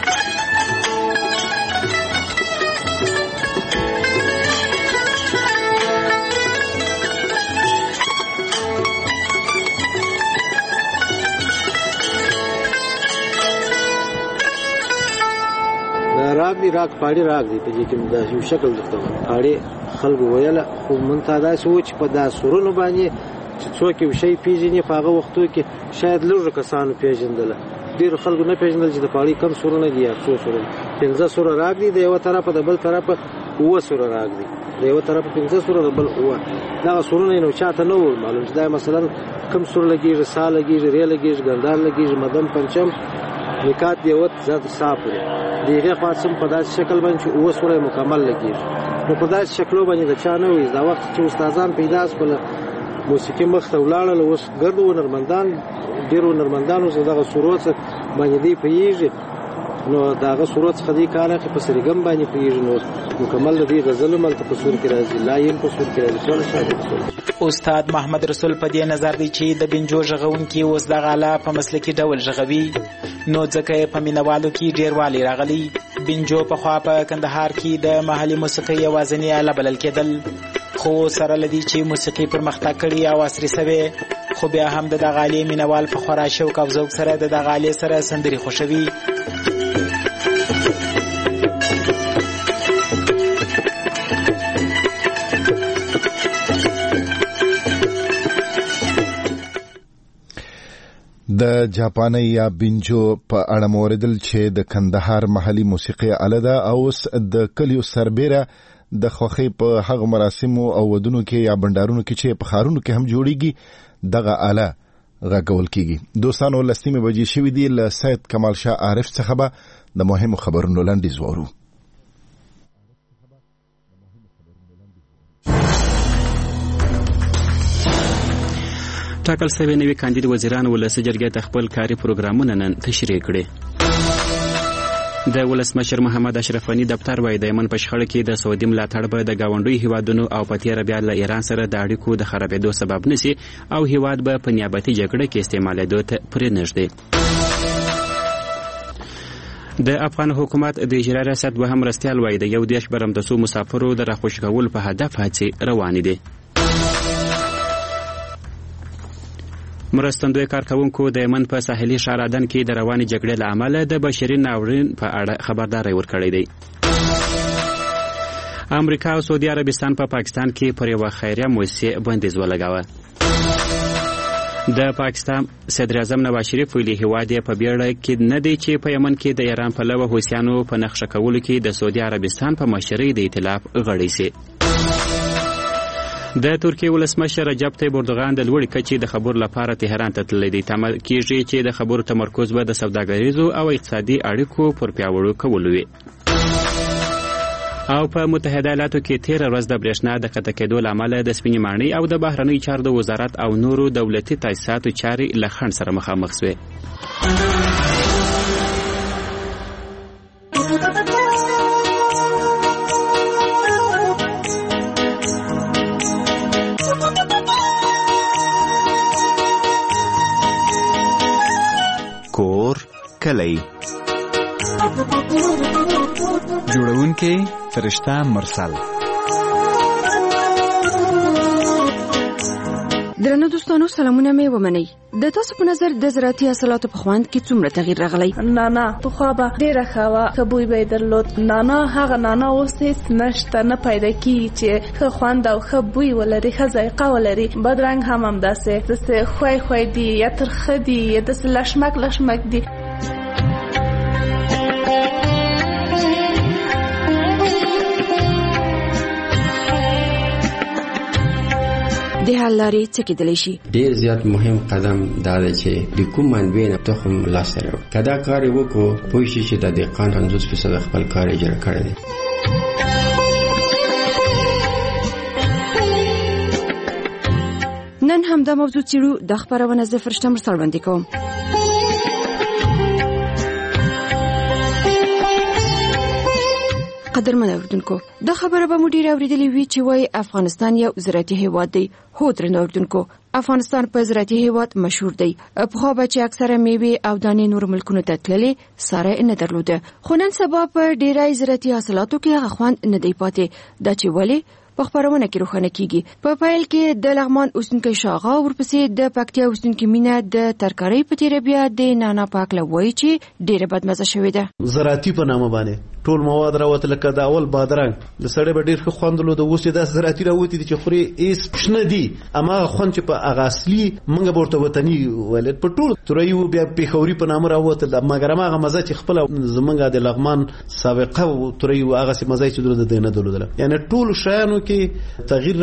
راګ پاړي راګ دی په دې کې د یو شکل دغه پاړي خلکو ویله، خو منتدا سوچ په دا سورونو باندې چې څوک یو شی پیژني په هغه وختو کې شاید لږ کسانو پیژندل، ډیر خلکو نه پیژندل چې د پاړي کم سورونه دي یا څو سورونه. 15 سوره راګ دی د یو طرف د بل طرف 9 سوره راګ دی، د یو طرف 15 سوره د بل 9. دا سورونه نو چاته نو معلوم چې دا مثلا کم سور لګیږي، سا لګیږي، ری لګیږي، ګندار لګیږي، مدم پنچم نکات دیوت ذات صاف دی. دیغه خاصم په داسې شکل باندې او سوره مکمل لګیږي. نو په داسې شکلو باندې د چا نه وي. دا وخت چې استادان پیدا سول موسیقي مخ ته ولاړل، اوس ګردو نرمندان ډیرو نرمندانو زه دغه سورو باندې دی پیږي نو داغه صورت څخه دی کار کې په سرګم باندې پیږي نو مکمل دی غزل مل په صورت کې راځي لایم په صورت کې راځي ټول شاته
استاد محمد رسول په دې نظر دی چې د بنجو ژغونکي اوس د غاله په مسلکي ډول ژغوي نو ځکه په مینوالو کې ډیر والی راغلی بنجو په خوا په کندهار کې د محلي موسیقي یوازینی آله بلل کېدل خو سره لدی چې موسیقي پرمختګ کړي او عصري شوی خو بیا هم د غالي مینوال په خورا شوق او ذوق سره د غالي سره سندري خوشوي
د جاپاني یا بنجو په اړه موردل چې د کندهار محلي موسیقي آله ده او د کلیو سربېره د خوخي په هغه مراسمو او ودونو کې یا بندارونو کې چې په خارونو کې هم جوړیږي دغه آله غږول کیږي. دوستانو لستیمه بجې شوې دي له سید کمال شاه عارف څخه به د مهمو خبرونو لاندې زورو.
ټاکل شوی نوي کاندید وزیران ولس جرګې ته خپل کاري پروګرامونه نن تشریح کړي. د ولسمشر محمد اشرف غنی دفتر وایي د یمن په شخړه کې د سعودي ملاتړ به د گاونډي هیوادونو او په تیر بیا له ایران سره د اړیکو د خرابېدو سبب نشي او هیواد به په نیابتي جګړه کې استعمالېدو ته پرې نږدې. د افغان حکومت د اجرا ریاست وهم مرستیال وایي د یو دیش برمدسو مسافرو د راخوش کول په هدف هڅې روانې دي. مرستندوی کارکونکو د یمن په ساحلي ښار عدن کې د روانې جګړې له امله د بشري ناورین په اړه خبرداری ورکړی دی. امریکا او سعودي عربستان په پاکستان کې پر یوه خیریه مؤسسې بندیز ولګاوه. د پاکستان صدر اعظم نواز شریف ویلي هیواد یې په بیړه کې نه دی چې په یمن کې د ایران پلوه حوثیانو په نقشه کولو کې د سعودي عربستان په مشرۍ د ائتلاف غړی سي. د ترکیه ولسمشر رجب طیب اردوغان د لوړې کچې د خبرو لپاره تهران ته تللی دی. تمه کېږي چې د خبرو تمرکز به د سوداګریزو او اقتصادي اړیکو پر پیاوړو کولو وي. او په متحده ایالاتو کې تیره ورځ د برېښنا د قطع کېدو له امله د سپینې ماڼۍ او د بهرنیو چارو د وزارت او نورو دولتي تاسیساتو چارې له خنډ سره مخامخ شوې.
کور کلی جوړونکي فرشته مرسل.
درنو دوستانو سلامونه مې ومنئ. د تاسو په نظر د زراعتي حاصلاتو په خوند کې څومره تغییر راغلی؟
نانا پخوا به ډېره ښه وه، ښه بوی به یې درلود. نانا هغه نانا اوس هېڅ نشته، نه پیدا کېږي چې ښه خوند او ښه بوی ولري، ښه ذایقه ولري. بادرنګ هم همداسې داسې خوی خوی دي یا ترخه دي یا داسې لشمک لشمک دي.
د حل لارې څه کېدلی شي؟
ډېر زیات مهم قدم دا دی چې د کوم منبع نه تخم لاسته راوړو. که دا کار یې وکړو پوه شي چې د دهقان 50% خپل کار اجرا کړی دی.
نن همدا موضوع څېړو. دا خپرونه زه فرشته مرسل وړاندې کوم. قدرمن اوریدونکو، دا خبره به مو ډېر اوریدلې وي چې وایي افغانستان یو زراعتي هیواد دی. هو درنو اوریدونکو، افغانستان په زراعتي هیواد مشهور دی. پخوا به چې اکثره میوې او دانې نور ملکونو ته تللې ساره نه درلوده، خو نن سبا په ډېری زراعتي حاصلاتو کې هغه خوند نه دی پاتې. دا چې ولې په خبرونه کې روښانه کیږي. په پیل کې د لغمان اوسېدونکی شاغا، ورپسې د پکتیا اوسېدونکي مینه د ترکارۍ په تیره بیا د نانا پاک لوي چې ډېره بدمزه شوې ده.
زراعتي په نامه باندې ټول مواد راوته، لکه د اول بادرنګ د سړی به ډېر ښه خوند درلود. اوس یې داسې زراعتي راوتي دي چې خورې هېڅ شنه دي، هماغه خوند چې په هغه اصلي موږ به ورته وطني ویل په ټول تورۍ بیا پېښوري په نامه راوتل. مګر هماغه مزه چې خپله زموږ د لغمان سابقه تورۍ هغسې مزه چې درلوده دی نه درلودله. یعنې ټولو شیانو کې تغییر راغلی ده.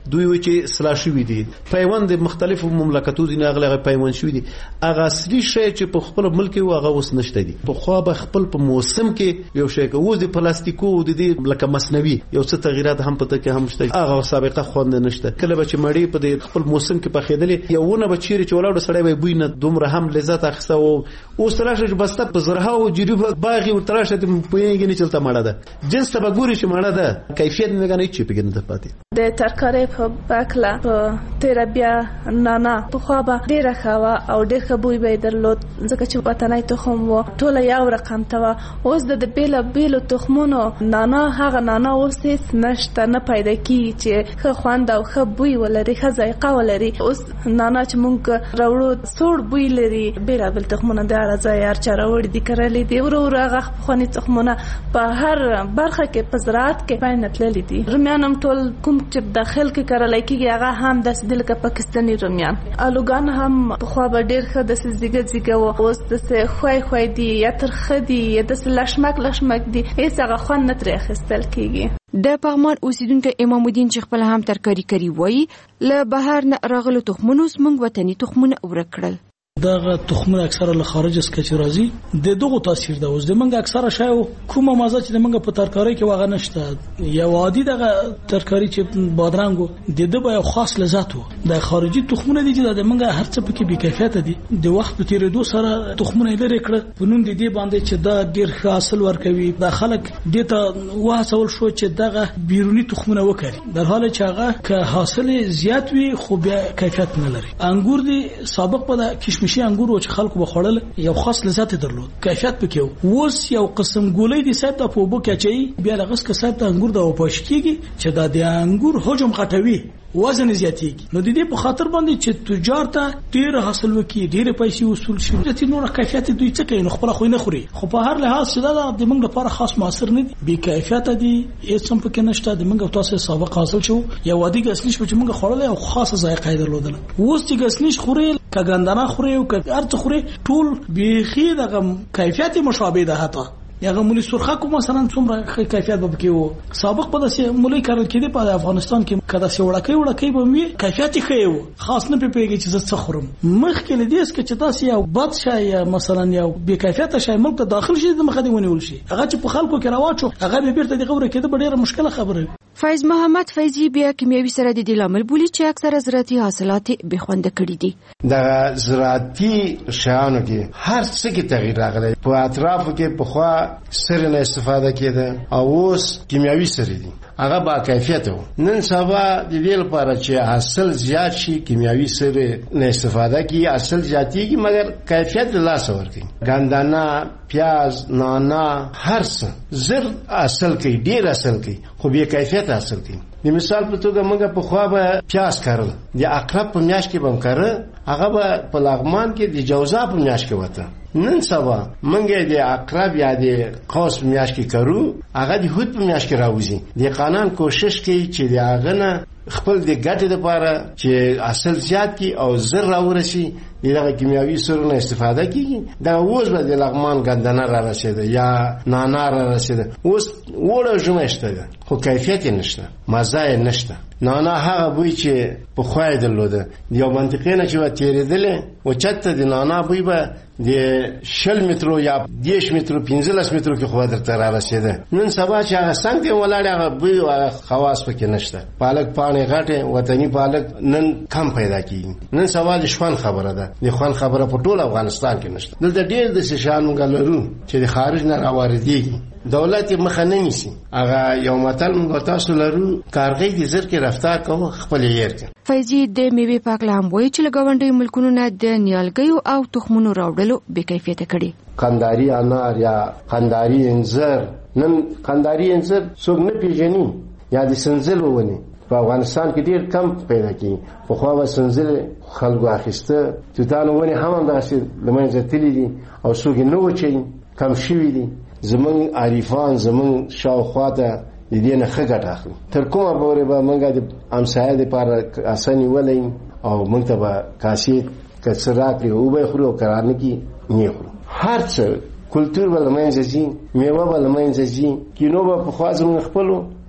دوی و چې اصلاح شوي دي پیوند مختلفو مملکتو دي هغه پیوند شوي دي هغه اصلي شی چې په خپل ملک او هغه اوس نشته دي په خو به خپل په موسم کې یو شی کوو د پلاستیکو د دې لکه مصنوي یو څه تغیرات هم پته کې هم شته هغه سابقه خوند نشته کله به چې مړی په خپل موسم کې پخېدلې یوونه به چیرې چولاړو سړی به بوی نه دومره هم لذت اخیسته او اوس تراشه بسته په زرها او جریبه باغی او تراشه ته پوینګ نه چلته مړه ده جنس ته بګوري چې مړه ده کیفیت نه غنې چې پګنه ده پاتې
د ترکارې په باکلا په تیر بیا نانا په خو به ډیره خوا او ډیر خبوي به درلود ځکه چې وطنای تخم و ټول یو رقم ته اوس د بیل تخمونو نانا هغه نانا اوس نشته نه پیدا کی چې خو خوند او خبوي ولري خو ذایقه ولري اوس نانا چې مونږ راوړو سوړ بوی لري بیل تخمونه د ځای هر چا راوړي دي کرلې دي ورو هغه خوني تخمونه په هر برخه کې په زراعت کې باندې تللي دي رومیانم ټول کوم چې داخل کې کرلای کېږي هغه هم د سدل کې پاکستاني رومیان الوګان هم په خو به ډیر ښه د زیګه او اوس د خوای دي یا ترخه دي یا د لشمک دي هیڅ هغه خوند نه ترې اخیستل کېږي
د پغمان اوسیدونکو امام الدین چې خپل هم ترکاری کوي وایي له بهر نه راغلو تخمونو سمنګ وطني تخمونه ورکړل
دغه تخمونه اکثره له خارج څخه چې راځي د دغه تاثیر ده اوس د منګ اکثره شای کومه مزه چې د منګ په ترکاری کې واغ نشته یا عادي دغه ترکاری چې بادرنګو د دبا یو خاص لذت وو د خارجي تخمونه دي چې د منګ هر څه پکې بې کیفیت دي د وخت په تیریدو سره تخمونه لري کړ په نوم د دې باندې چې دا ډیر حاصل ورکوي د خلک د ته واسول شو چې دغه بیرونی تخمونه وکړي در حال چې هغه که حاصل زیات وي خو بیا کیفیت نه لري انګور دي سابق په کشمش مشي انګور او چې خلکو بخړل یو خاص لذت درلود کیفیت پکې ووس یو قسم ګولې دي سات په وبو کې چي بیا لغس کې سات انګور د پوښ کېږي چې د انګور حجم غټوي وزن زیاتېږي نو د دې په خاطر باندې چې تجار ته ډیر حاصل وکړي ډیر پیسې وصول شي چې نور کیفیت دوی څه کوي نو خپل خو نه خوري خو په هر لحاظ چې دا د موږ لپاره خاص موثر نه دي بې کیفیت دي هیڅ هم پکې نشته د موږ تاسو سابق حاصل شو یا وادي ګسنیش چې موږ خورل او خاصه ذایقه درلودل اوس چې ګسنیش خوري کګندانه خوري او ارڅ خوري ټول بيخي دغه کیفیت مشابه ده حتی یغه مولي سرخه کوم مثلا څومره کیفیت به کې وو سابق په داسې مولي کارل کېدی په افغانستان کې کدا سي وړکې به می کیفیت خېو خاص نه پیږي چې زه څه خورم مخکې لدیس کې چې تاسو یو بد شای مثلا یو بې کیفیت شای ملک ته داخل شي د مخدي ونیول شي هغه چې په خلکو کې راوچو هغه به بیرته د غوړه کېده ډېره مشکله خبره
فیض محمد فیضی بیا کیمیاوي سره د دې لامل بولی چې اکثره زراعتي حاصلات به خوند کړي دي
د زراعتي شیانو کې هر څه کې تغییر راغلی په اطرافو کې په خوا سره نه استفاده کېده او اوس کیمیاوي سره دي هغه با کیفیت وو نن سبا د دې لپاره چې حاصل زیات شي کیمیاوي سره نه استفاده کی حاصل زیاتېږي مګر کیفیت لا څور کوي ګندنه پیاز نانا هر څه زر حاصل کوي ډیر حاصل کوي خو به کیفیت حاصل کوي د مثال په توګه موږ په خوا به پیاز کارل د اقرب په میاشت کې بم کړه هغه به په لغمان کې د جوزا په میاشت کې وته نن سبا موږ د اقرب یا د قوس په میاشت کې کړو هغه د هوت په میاشت کې راوځي د قانون کوشش کوي چې د هغه نه خپل د ګټې لپاره چې حاصل زیات کی او زر راورسي دغه کیمیاوي سرونه استفاده کیږي دا اوس به د لغمان ګندنه را رسیده یا نانا را رسیده اوس وړه جمعشته خو کیفیت نشته مزه نشته نانا هغه بوی چې په خوای درلوده یو منطقې نه چې و تیرېدل او چته د نانا بوی به د 10 مترو یا 10 مترو 15 مترو کې خو درته را رسیده نن سبا چې هغه څنګه ولاړ هغه بوی او خواص پکې نشته پالک پانه غټه وطني پالک نن کم پیدا کیږي نن سبا د شوان خبره ده د خوان خبره په ټول افغانستان کې نشته دلته ډېر د شان غلرو چې د خارج نه راوړديږي دولت مخه نه نیسي هغه یو متل موږ تاسو لرو کارغې د زر کې رفتار کوو خپل یې ورک
فیضی د میوه پاک لام وایي چې لګونډي ملکونو نه د نیالګیو او تخمونو راوړلو بې کیفیت کړي
قنداری انار یا قنداری انځر نن قنداری انځر څوک نه پیژني یا د سنځل ونی په افغانستان کې ډیر کم پیدا کیږي په خو سنځل خلکو اخیسته توتان ونی هم داسې لمنځه تللی دي او څوک نه وچي کم شوی دي زمون عارفان زمون شاوخواته د دې نه خګټ اخلي تر کومه پورې به موږ د امسایه لپاره اساني ولې او موږ ته به کاسيت کڅراکي او به خورو کرانه کی نه خورو هر څه کلچر ول منځي میوه ول منځي کینو به په خوازم خپلو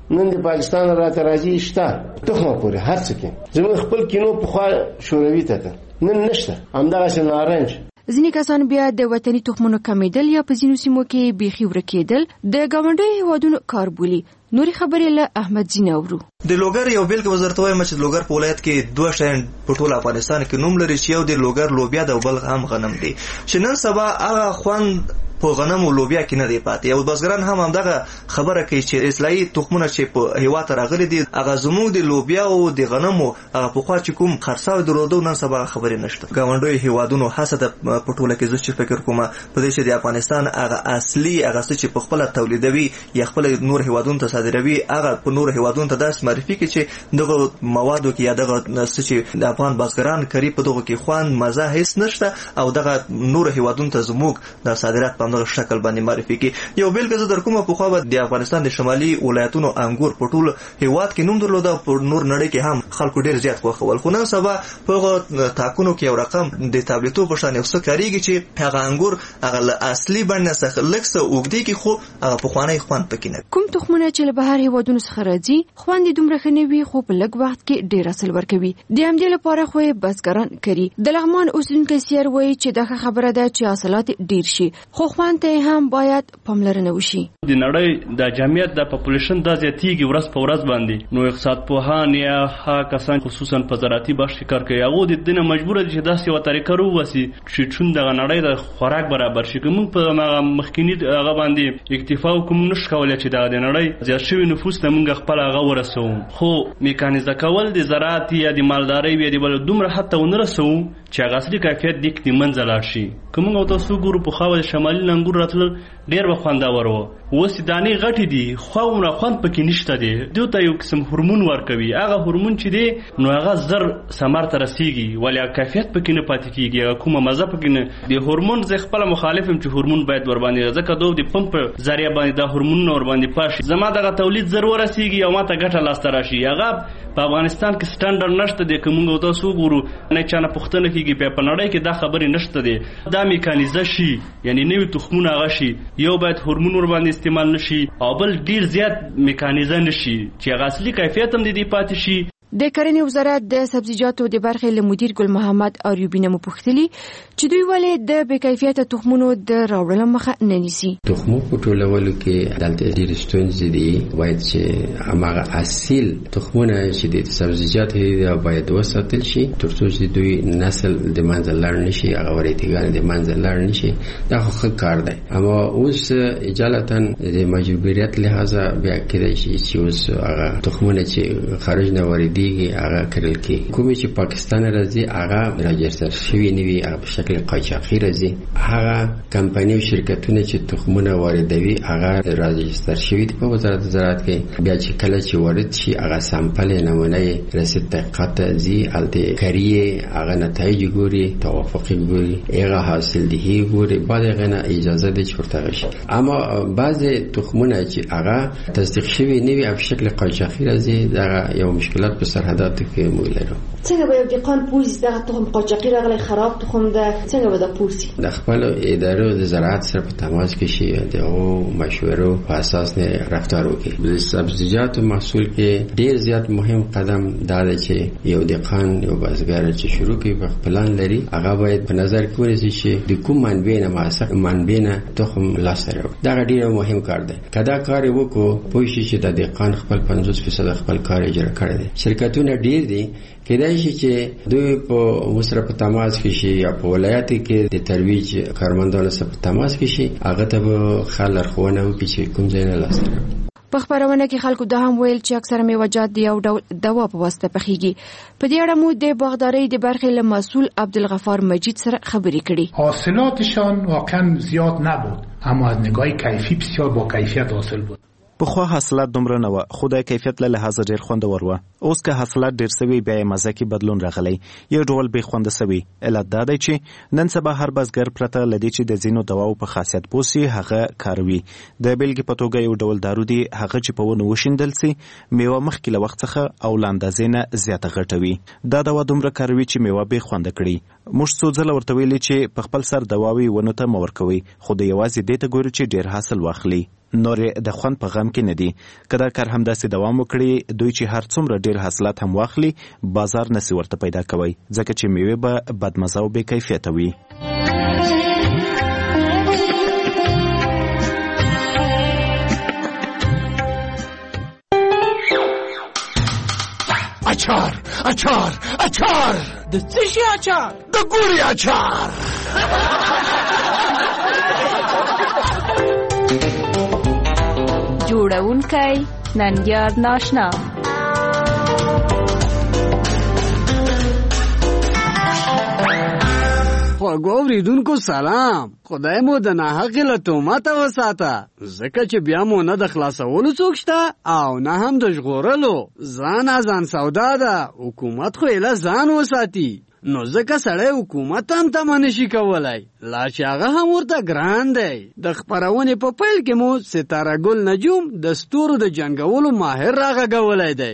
نن د پاکستان راته راځي شته تخمه پورې هر څه کې زموږ خپل کینو په خوا شوروي ته نن نشته همدغسې نارنج.
ځینې کسان بیا د وطني تخمونو کمیدل یا په ځینو سیمو کې بیخي ورکېدل د ګاونډیو هیوادونو کار بولي. نوري خبرې له احمد زین اورو.
د لوګر یو بیل کې وزارت وايي چې لوګر په ولایت کې دوه شین په ټول افغانستان کې نوم لري چې یو د لوګر لوبیا د بل هم غنم دي چې نن سبا هغه خوند په غنم او لوبیا کې نه دی پاتې. او بزګران هم دغه خبره کوي چې اصلاحي تخمونه چې په هیواد راغلي دي هغه زموږ د لوبیا او د غنمو هغه په خوا چې کوم خرڅاو درلودو نن سبا خبرې نشته. ګاونډیو هیوادونو حسد په ټوله کې زه چې فکر کوم په دې چې د افغانستان هغه اصلي هغه چې په خپل تولیدوي یا خپل نور هیوادونو ته صادروي هغه په نور هیوادونو ته داس معرفي کوي چې دغه موادو کې یا دغه چې د افغان بزګران کری په دغه کې خوان مزه هیڅ نشته او دغه نور هیوادونو ته زموږ د صادرات په شکل باندې معرفي کی. یو بیل که زه در کومه په خو د افغانستان د شمالي ولایتونو انګور په ټول هیواد کې نوم درلوده په نور نړۍ کې هم خلکو ډیر زیات خوښول. خو نن سبا په تاکونو کې یو رقم د تابلیتو په شان یو څه کاریږي چې هغه انګور هغه اصلي باندې څخه لکسه اوګدي کې خو هغه په خواني خوان پکې نه.
کوم تخمونه چې له بهر هیوادونو څخه راځي خوند دومره خنوي خو په لږ وخت کې ډیر اصل ورکوي. د همدې لپاره خو بزګران کوي. د لغمان اوسیدونکو سیر وایي چې دا خبره ده چې حاصلات ډیر شي خو خوند ته هم باید پاملرنه وشي.
د نړۍ د جمعیت د پاپولیشن د زیاتیږي ورځ په ورځ باندې نو اقتصاد پوهان یا کسان خصوصا په زراعتي بخش کې کار کوي هغه د دنیا مجبور دي چې داسې یو طریقه وروسي چې چون د نړۍ د خوراک برابر شي. کوم په مخکینی هغه باندې اکتفا کوم نش کولای چې د نړۍ زیات شوی نفوس ته موږ خپل هغه ورسو خو میکانیزه کول د زراعت یا د مالدارۍ یا د بل دومره حتی ونرسو چې هغه اصلي کیفیت د کې منځلار شي. کوم او تاسو ګورو په خاور شمالي لنګور راتل ډیر بخوانداور وو اوس دانی غټي دي خو نه خوند پکې نشته دي دوی یو قسم هورمون ورکوي هغه هورمون چې دی نو هغه زر ثمر ته رسیږي ولی کیفیت پکې نه پاتې کیږي کومه مزه پکې نه دی. هورمون زه خپل مخالفم چې هورمون باید ور باندې ځکه دوی د پمپ ذریعہ باندې دا هورمون ور باندې پاشي زما دغه تولید ضرور رسیږي او ماته ګټه لاس راشي. هغه په افغانستان کې سټانډرډ نشته دی کوم او تاسو ګورو نه چانه پښتنه کیږي په نړۍ کې دا خبرې نشته دی. دا میکانیزه شي یعنی نوې تخمونه غشي یو باید هورمون ور باندې استعمال نشي او بل ډیر زیات میکانیزه نشي چې هغه اصلي کیفیت هم د دې پاتې شي.
د کرنې وزارت د سبزیجاتو د برخې له مدیر ګل محمد اریوبی نه مپوښتلي چې دوی ولې د بې کیفیته تخمونو د راوړلو مخه نه نیسي.
تخمو په ټولولو کې دلته ډېر ستونزې دي. باید چې هماغه اصیل تخمونه چې د سبزیجاتو دي باید وساتل شي تر څو چې دوی نسل د منځ لاړ نشي هغه ورېتګان د منځ لاړ نشي. دا خو ښه کار دی اما اوس اجالتا د مجبوریت لحاظه بیا کېدای شي چې اوس هغه تخمونه چې خارج نه وریدي هغه کړل کی کومې چې پاکستان راځي هغه راجستر شوی نیوي هغه په شکل قاچاقي راځي. هغه کمپنۍ او شرکتونه چې تخمونه واردوي هغه راجستر شوی په وزارت زراعت کې بیا چې کله چې وارد شي هغه سامپل نمونه رسید تحقیقات زی الته کریه هغه نتایج ګوري توافق ګوري هغه حاصل دي ګوري بعد غنه اجازه دي چورته شي. اما بعض تخمونه چې هغه تصدیق شوی نیوي په شکل قاچاقي راځي دا یو مشکلات سرحداتو کې موږ لرو.
څنګه به یو دقان پولیس دغه تخم قاچاقي راغلی خراب تخم ده څنګه به د پولیسي
د خپل ادارو د زراعت سره په تماس کې شي دغه مشورو په اساس نه رفتار وکړي. د سبزیجاتو محصول کې ډیر زیات مهم قدم دا دی چې یو دقان یو بزګر چې شروع کوي په پلان لري هغه باید په نظر کې ونیسي چې د کوم منبع نه ماسک منبع نه تخم لاسره دا ډیر مهم کار دی. کدا کار وکړو پوه شي چې د دقان خپل 50% خپل کار اجرا کړی دی. شرکتونه ډیر دي کېدای شي چې دوی په وسره په تماس کې شي یا په ولایت کې د ترویج کارمندانو سره په تماس کې شي هغه ته خلک خونه وکړي چې کوم ځای نه لاسره.
په خبرونه کې خلکو دا هم ویل چې اکثره میوه‌جات د یو ډول دوا په واسطه پخېږي. په دې اړه مو د باغدارۍ د برخې له مسؤل عبدالغفار مجید سره خبرې کړې.
حاصلاتشان واقعا زیاد نبود اما از نگاه کیفی بسیار با کیفیت حاصل بود.
پخوا حاصلات دومره نه و خو د کیفیت له لحاظه ډیر خوندور و. اوس که حاصلات ډیر سوي بیا مزه کې بدلون راغلی یو ډول به خوند سوي. علت دا دی چې نن سبا هر بزګر پرته لدی چې د زینو دواو په خاصیت پوسی هغه کاروي. د بیلګې په توګه یو ډول دارو دی هغه چې په ونه وشیندل سي میوه مخکې له وخت څخه او لاندازینه زیاته غټوي. دا دوا دومره کاروي چې میوه به خوند کړي. موږ څو ځله ورته ویلي چې په خپل سر دواوي ونه ته مور کوي خو د یوازې دې ته ګوري چې ډیر حاصل واخلي. نور د خوند په غم کې نه دي. که دا کار همداسې دوام وکړي دوی چې هر څومره ډیر حاصلات هم واخلي بازار نسی ورته پیدا کوي ځکه چې میوې به بدمزه او بې کیفیته وي.
اچار اچار اچار
د څه شي اچار؟
د ګوري اچار.
جوړونکی ننګیار ناشنا.
خواږه اورېدونکو سلام. خدای مو د ناحقې له تهمته وساته ځکه چې بیا مو نه د خلاصولو څوک شته او نه هم د ژغورلو. ځان ازان سودا ده، حکومت خو ایله ځان وساتي نو ځکه سړی حکومت هم تمه نشي کولی لا چې هغه هم ورته ګران دی. د خپرونې په پیل کې مو ستاره ګل نجوم د ستورو د جنګولو ماهر راغږولی دی.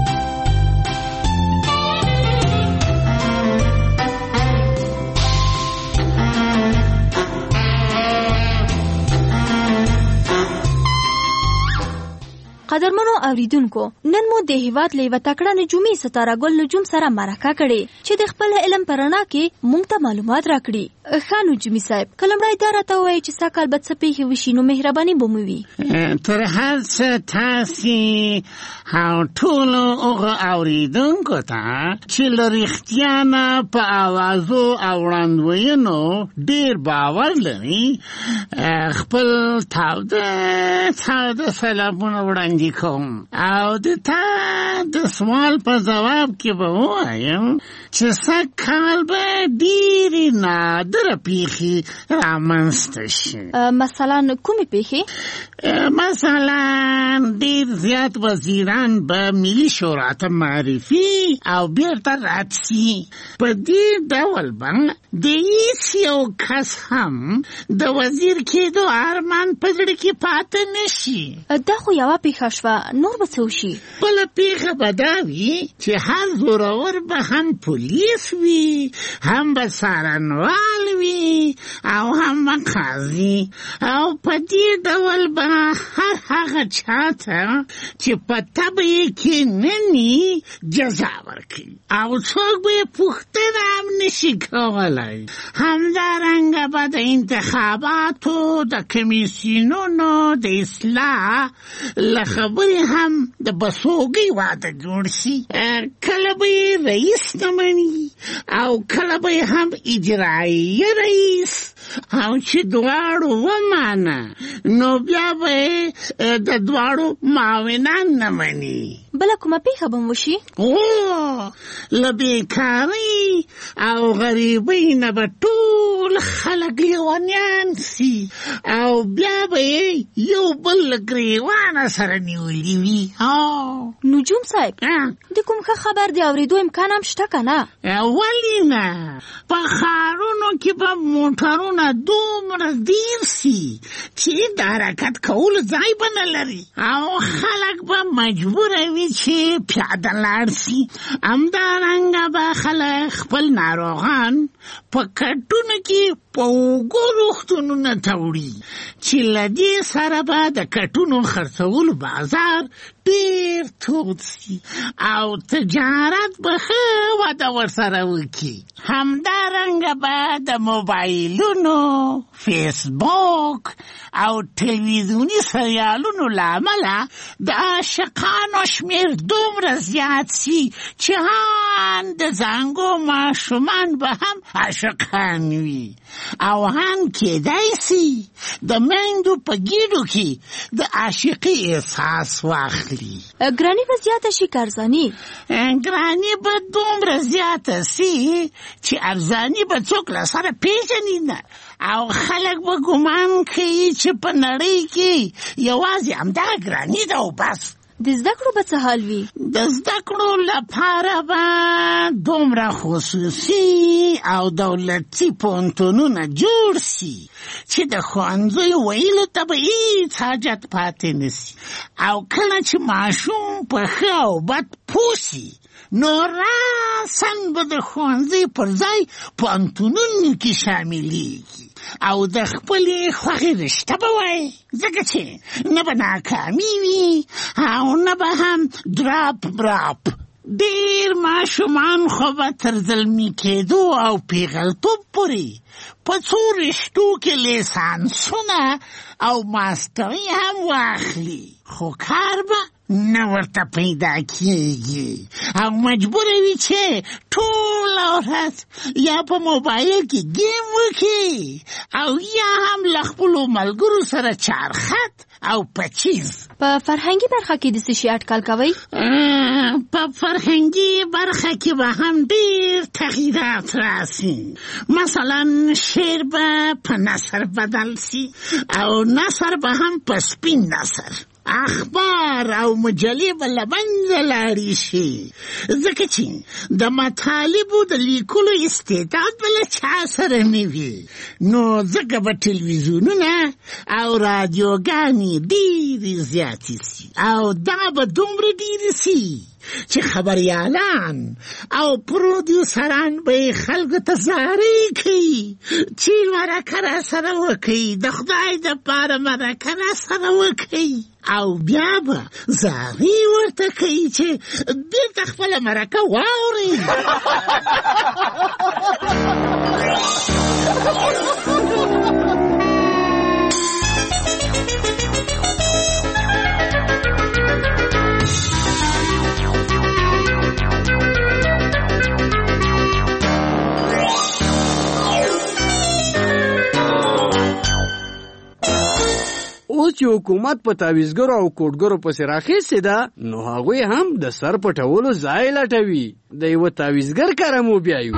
قدرمنو اوریدونکو، نن مو د هیواد له یوه تکړه نجومي ستاره ګل نجوم سره مرکه کړې چې د خپل علم په رڼا کې موږ ته معلومات راکړي. ښه نجومي صاحب، که لومړی دا راته ووایي چې سږکال به څه پیښې وشي نو مهرباني به مو وي.
تر هر څه تاسې او ټولو هغو اوریدونکو ته چې له رښتیا نه په اوازو او وړاندوینو ډېر باور لري خپل تاوده سلامونه وړاندې کوم او د تا د سوال په ځواب کې به ووایم چې سږکال به ډېرې نادره پیښې رامنځته شي.
مثلا کومې پیښې؟
مثلا ډېر زیات وزیران به ملي شورا ته معرفي او بیرته رد شي. په دې ډول به د هیڅ یو کس هم د وزیر کېدو ارمان په زړه کې پاته نشي.
دا خو یوه پیښه شوه، نور به څه وشي؟
بله پیښه به دا وي چې هر زورور به هم پولیس وي، هم به څارنوال وي او هم به قاضي، او په دې ډول به هر هغه چاته چې په طبع کې نني جزا ورکړي او څوک به یې پوښتنه هم نشي کولی. همدارنګه به د انتخاباتو د کمیسیونونو د اصلاح له خبرې هم د بسوګۍ واده جوړ شي. کله به یې رئیس نه مني او کله به یې هم اجرایي رئیس، او چې دواړو ومانه نو بیا به یې د دواړو معاونان نه مني.
بله کومه پیښه به وشي؟
له بېکارۍ او غریبۍ نه به ټول خلک لیونیان سي او بیا به یې یو بل له ګریوانه سره نیولي وي.
نجوم صاحب، د کوم ښه خبر د اورېدو امکان هم شته که نه؟
ولې نه؟ په ښارونو کې به موټرونه دومره ډېر سي چې د حرکت کولو ځای به نه لري او خلک به مجبوره وي چې پیاده لاړ سي. همدارنګه به خلک خپل ناروغان په کټونو کې په اوږو روغتونونو ته وړي چې له دې سره به د کټونو خرڅولو بازار ډېر تود سي او تجارت به ښه وده ورسره وکړي. همدارنګه به د موبایلونو، فیسبوک او تلویزیوني سریالونو له امله د عاشقانو شمېر دومره زیات سي چې هم د زنګو ماشومان به هم عاشقان وي او هم کېدای سي د میندو په ګېډو کې د عاشقۍ احساس واخلي.
ګراني به زیاته شي که ارزاني؟
ګراني به دومره زیاته سي چې ارزاني به څوک له سره پېژني نه او خلک به ګمان کوي چې په نړۍ کې یوازې همدغه ګراني ده او بس.
د زده کړو به څه حال وي؟
د زده کړو لپاره به دومره خصوصي او دولتي پوهنتونونه جوړ سي چې د ښوونځیو ویلو ته به هېڅ حاجت پاتې نه سي او کله چې ماشوم په ښه او بد پوه سي نو اساساً به د ښوونځي پر ځای پوهنتونونو کې شاملېږي او د خپلې خوښې رشته به وایي، ځکه چې نه به ناکامي وي او نه به هم دراپ براپ. ډېر ماشومان خو به تر زلمي کېدو او پیغلتوب پورې په څو رشتو کې لیسانسونه او ماسټري هم واخلي، خو کار به نه ورته پیدا کېږي او مجبور وي چې ټوله ورځ یا په موبایل کې ګیم وکړي او یا هم له خپلو ملګرو سره چارخط او پچیز.
په فرهنګي برخه کې د څه شي اټکل کوئ؟
په فرهنګي برخه کې به هم ډېر تغییرات راسي. مثلا شعر به په نثر بدل سي او نثر به هم په سپین نثر. اخبار او مجلې به له منځه لاړې شي، ځکه چې د مطالبو د لیکلو استعداد به له چا سره نه وي، نو ځکه به ټلویزیونونه او رادیوګانې ډېرې زیاتې سي او دا به دومره ډېرې سي چې خبریالان او پرودیوسران به خلکو ته زارۍ کوي چې مرکه راسره وکړي، د خدای دپاره مرکه راسره وکړي، او بیا به زارۍ ورته کوي چې بېرته خپله مرکه واورئ.
اوس چې حکومت په تعویزګرو او کوډګرو پسې راخیستې ده، نو هغوی هم د سر پټولو ځای لټوي. د یوه تعویزګر کره مو بیایو.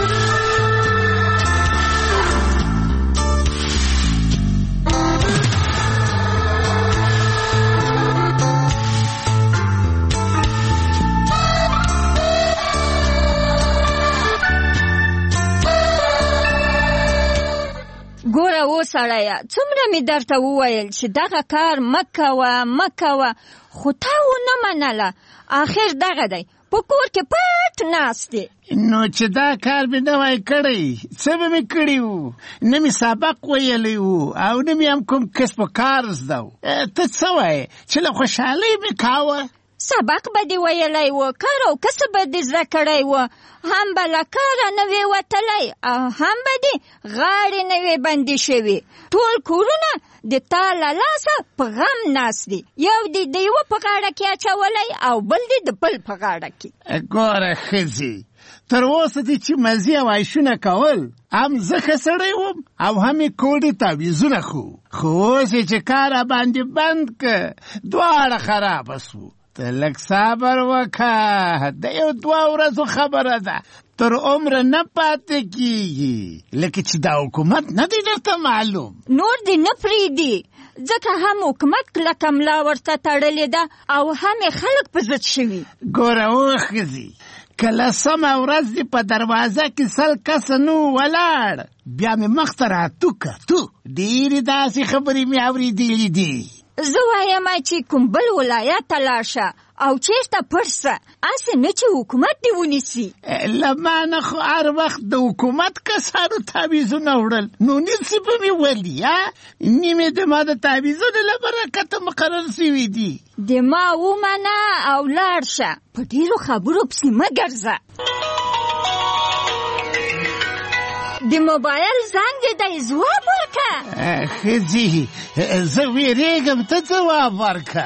ګوره و سړیه، څومره مې درته وویل چې دغه کار مه کوه، خو تا ونه منله. آخر دغه دی، په کور کې پټ ناست دی.
نو چې دا کار مې نه وای کړی، څه به مې کړي وو؟ نه مې سبق ویلی وو او نه مې هم کوم کسب و کار زده و. ته څه وایې چې له خوشحالۍ مې کاوه؟
سبق به دې ویلی و، کار او کسب به دې زده کړی و، هم به له کاره نه وې وتلی او هم به دې غاړې نه وې بندې شوې. ټول کورونه د تا له لاسه په غم ناست دي، یو دې د یوه په غاړه کې اچولی او بل دې د بل په غاړه کې.
ګوره ښځې، تر اوسه دې چې مزې او عیشونه کول، هم زه ښه سړی وم او هم یې کوډې تعویزونه خو اوس یې چې کار باندې بند که، دواړه خرابه سو. ته لږ صبر وکړه، د یو دوه ورځو خبره ده، تر عمره نه پاتې کېږي. لکه چې دا حکومت نه دی درته معلوم؟
نور دې نه پرېږدي، ځکه هم حکومت کلکه ملا ورته تړلې ده او هم یې خلک په ضد شوي.
ګوره وښځي، کله سمه ورځ دې په دروازه کې 100 کسه نو ولاړ، بیا مې مخ ته راتوکه ډېرې داسې خبرې مې اورېدلې دي.
زه وایم چې کوم بل ولایت ته لاړ شه او چېرته پټ شه، هسې نه چې حکومت دې ونیسي.
له ما نه خو هر وخت د حکومت کسانو تعویزونه وړل، نو نیسي به مې ولي؟ نیمې د ما د تعویزونو له برکته مقرر سوي دي.
د ما ومنه او لاړ شه، په ډېرو خبرو پسې مه ګرځه. د موبایل زنګ دی، ځواب ورکه.
ښځې، زه ویرېږم، ته ځواب ورکه.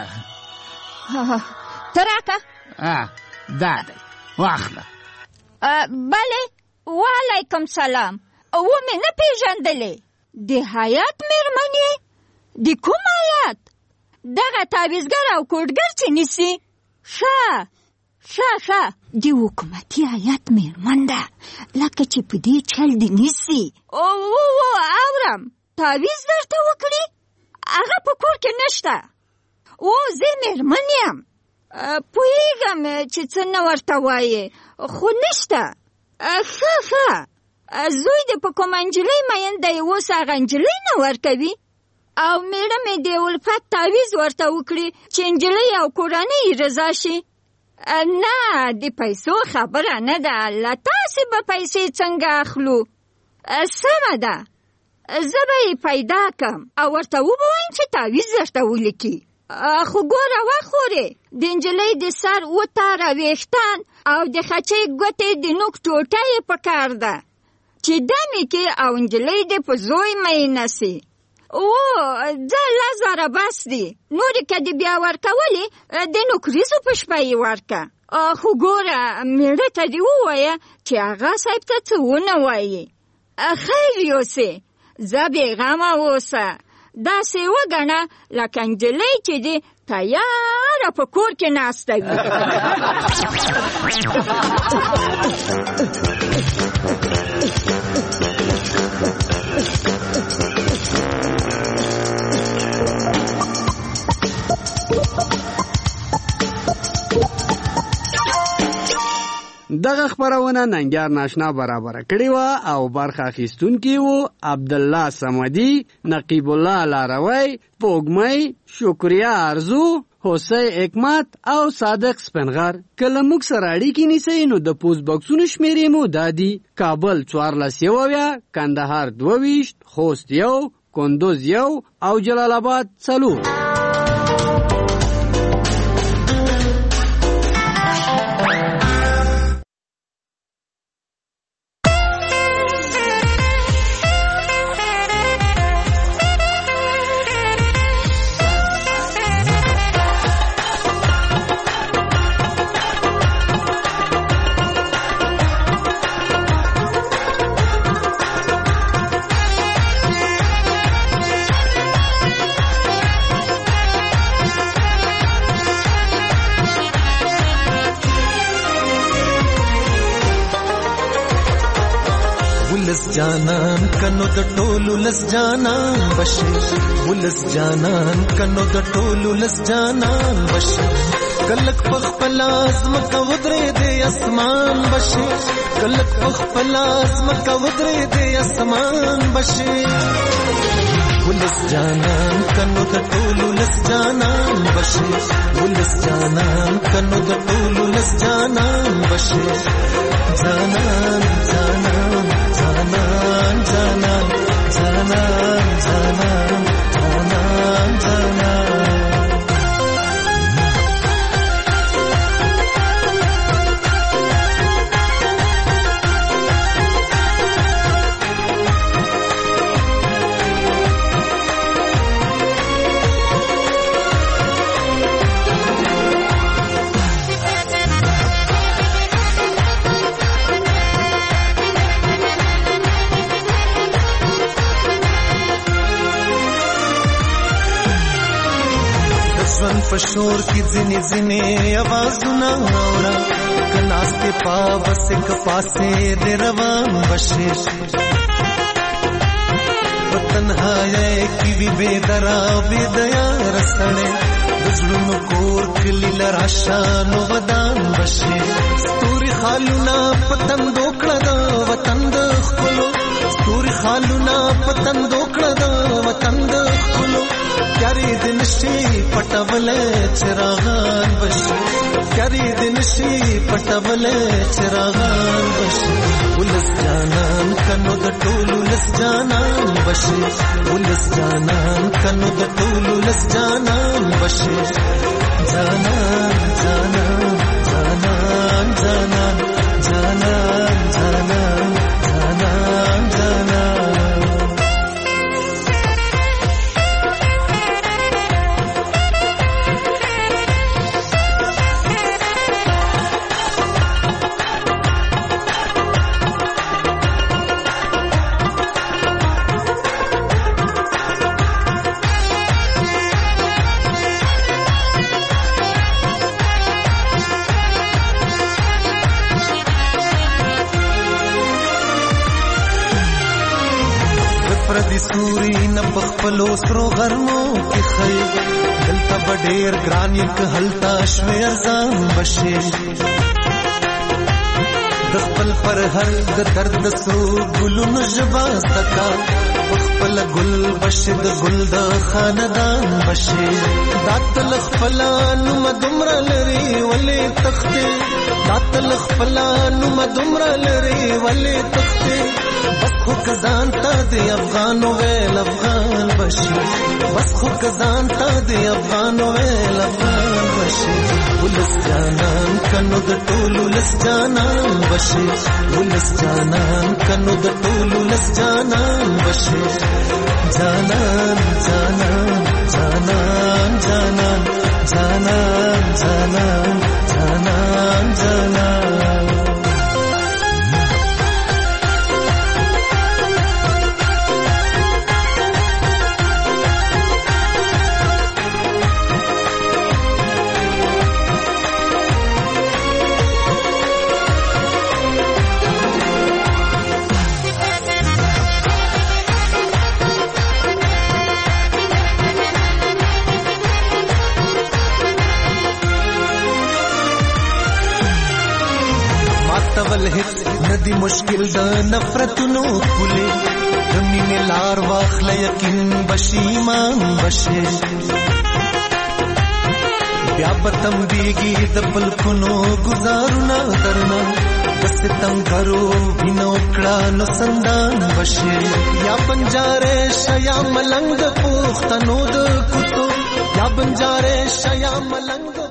ته راکه.
دا دی، واخله.
بله، وعلیکم سلام. ومې نه پېژندلې؟ د هیات مېرمن یې؟ د کوم هیات؟ دغه تعویزګر او کوډګر چې نیسي؟ ښه د حکومتي هیات مېرمن ده، لکه چې په دې چل دې نیسي. اورم، تعویز درته وکړي؟ هغه په کور کې نشته. زه مېرمن یم، پوهېږم چې څه نه ورته وایې، خو نشته. ښه زوی دې په کومه نجلۍ مین دی، اوس هغه نجلۍ نه ورکوي او مېړه مې د الفت تعویز ورته وکړي چې نجلۍ او کورنۍ رضا شي. نه د پیسو خبره نه ده، له تاسې به پیسې څنګه اخلو؟ سمه ده، زه به یې پیدا کم او ورته وبوایم چې تعویض درته ولیکي. خو ګوره وخورې، د نجلۍ د سر 7 تاره ویښتان او د خچۍ ګوتې د نوک ټوټه یې پکار ده چې دمې کې او نجلۍ دې په زوی مینه سي. ځه 10,000 بس دي، نورې که دې بیا ورکولې د نوکریزو په شپه یې ورکه. خو ګوره مېړه ته دې ووایه چې هغه صاحب ته څه ونه وایي. خیر یوسې، زه بېغمه اوسه، داسې وګڼه لکه نجلۍ چې دې تیاره په کور کې ناسته وي.
دغه خبرونه ننګیار ناشنا برابر کړی و او برخه اخیستونکي وو عبدالله صمدي، نقیب الله لاروی، پوګمۍ، شکریا ارزو، حسین حکمت او صادق سپنغر. کله موږ سره اړیکې نیسئ نو د پوسټ باکسونو شمیرې مو دا دي: کابل 14 کندهار 22 خوست 1 کندوز 1 او جلال آباد 4.
جانان کنو د ټولو لس جانان بشي، ولس جانان کنو د ټولو لس جانان بشي. کلک پخپل ازمکه ودرې د اسمان بشي، کلک پخپل ازمکه ودرې د اسمان بشي. ولس جانان کنو د ټولو لس جانان بشي، ولس جانان کنو د ټولو لس جانان بشي. جانان جانان جانان جانان جانان جانان جانان جانان. فشور کی ځنې ځنې आवाजونه اورا کناسته پاوس ک پاسه د روان بشي. وطنهای کی وی بے درا بے دیا رسړې دزړونو کور کلی لراشان ودان بشي. ستوري خالونه پتن دوکړه د وطن د خلو، ستوري خالونه پتن دوکړه د وطن د خلو. کاری دن شي پټول چراغان بشي، کاری دن شي پټول چراغان بشي. ولس جانان کنو د ټولو لس جانان بشي، ولس جانان کنو د ټولو لس جانان بشي. جانان جانان جانان جانان جانان جانان جانان جانان. پردی سوري نه بخپلو سرو غرمو کې خي، دلته بډیر ګران یک هلتا شوي ارزان بشي. د خپل پر هر د درد سرو ګلونو ژبه سکا، خپل ګل بشه د ګل د خاندان بشه داتل خپلان مدمر لري ولې تخته داتل خپلان مدمر لري ولې تخته بس خو کزان تا دی افغان ویل افغان بشه بس خو کزان تا دی افغان ویل افغان بشه ولس جانان کنو د ټولو لس جانان بشه ولس جانان کنو د ټولو لس جانان بشه جانان جانان جانان جانان جانان جانان جانان جانان تول هیڅ ندی مشکل د نفرتونو کولې د مینې لار واخله یقین بشي ایمان بشي بیا به تمبېږي د پلکونو ګزارونه درنه د ستمګرو وینو کړه نو سندان بشي یا بنجارې شیا ملنګ د پوښتنو د کوڅو یا بنجارې شیا ملنګ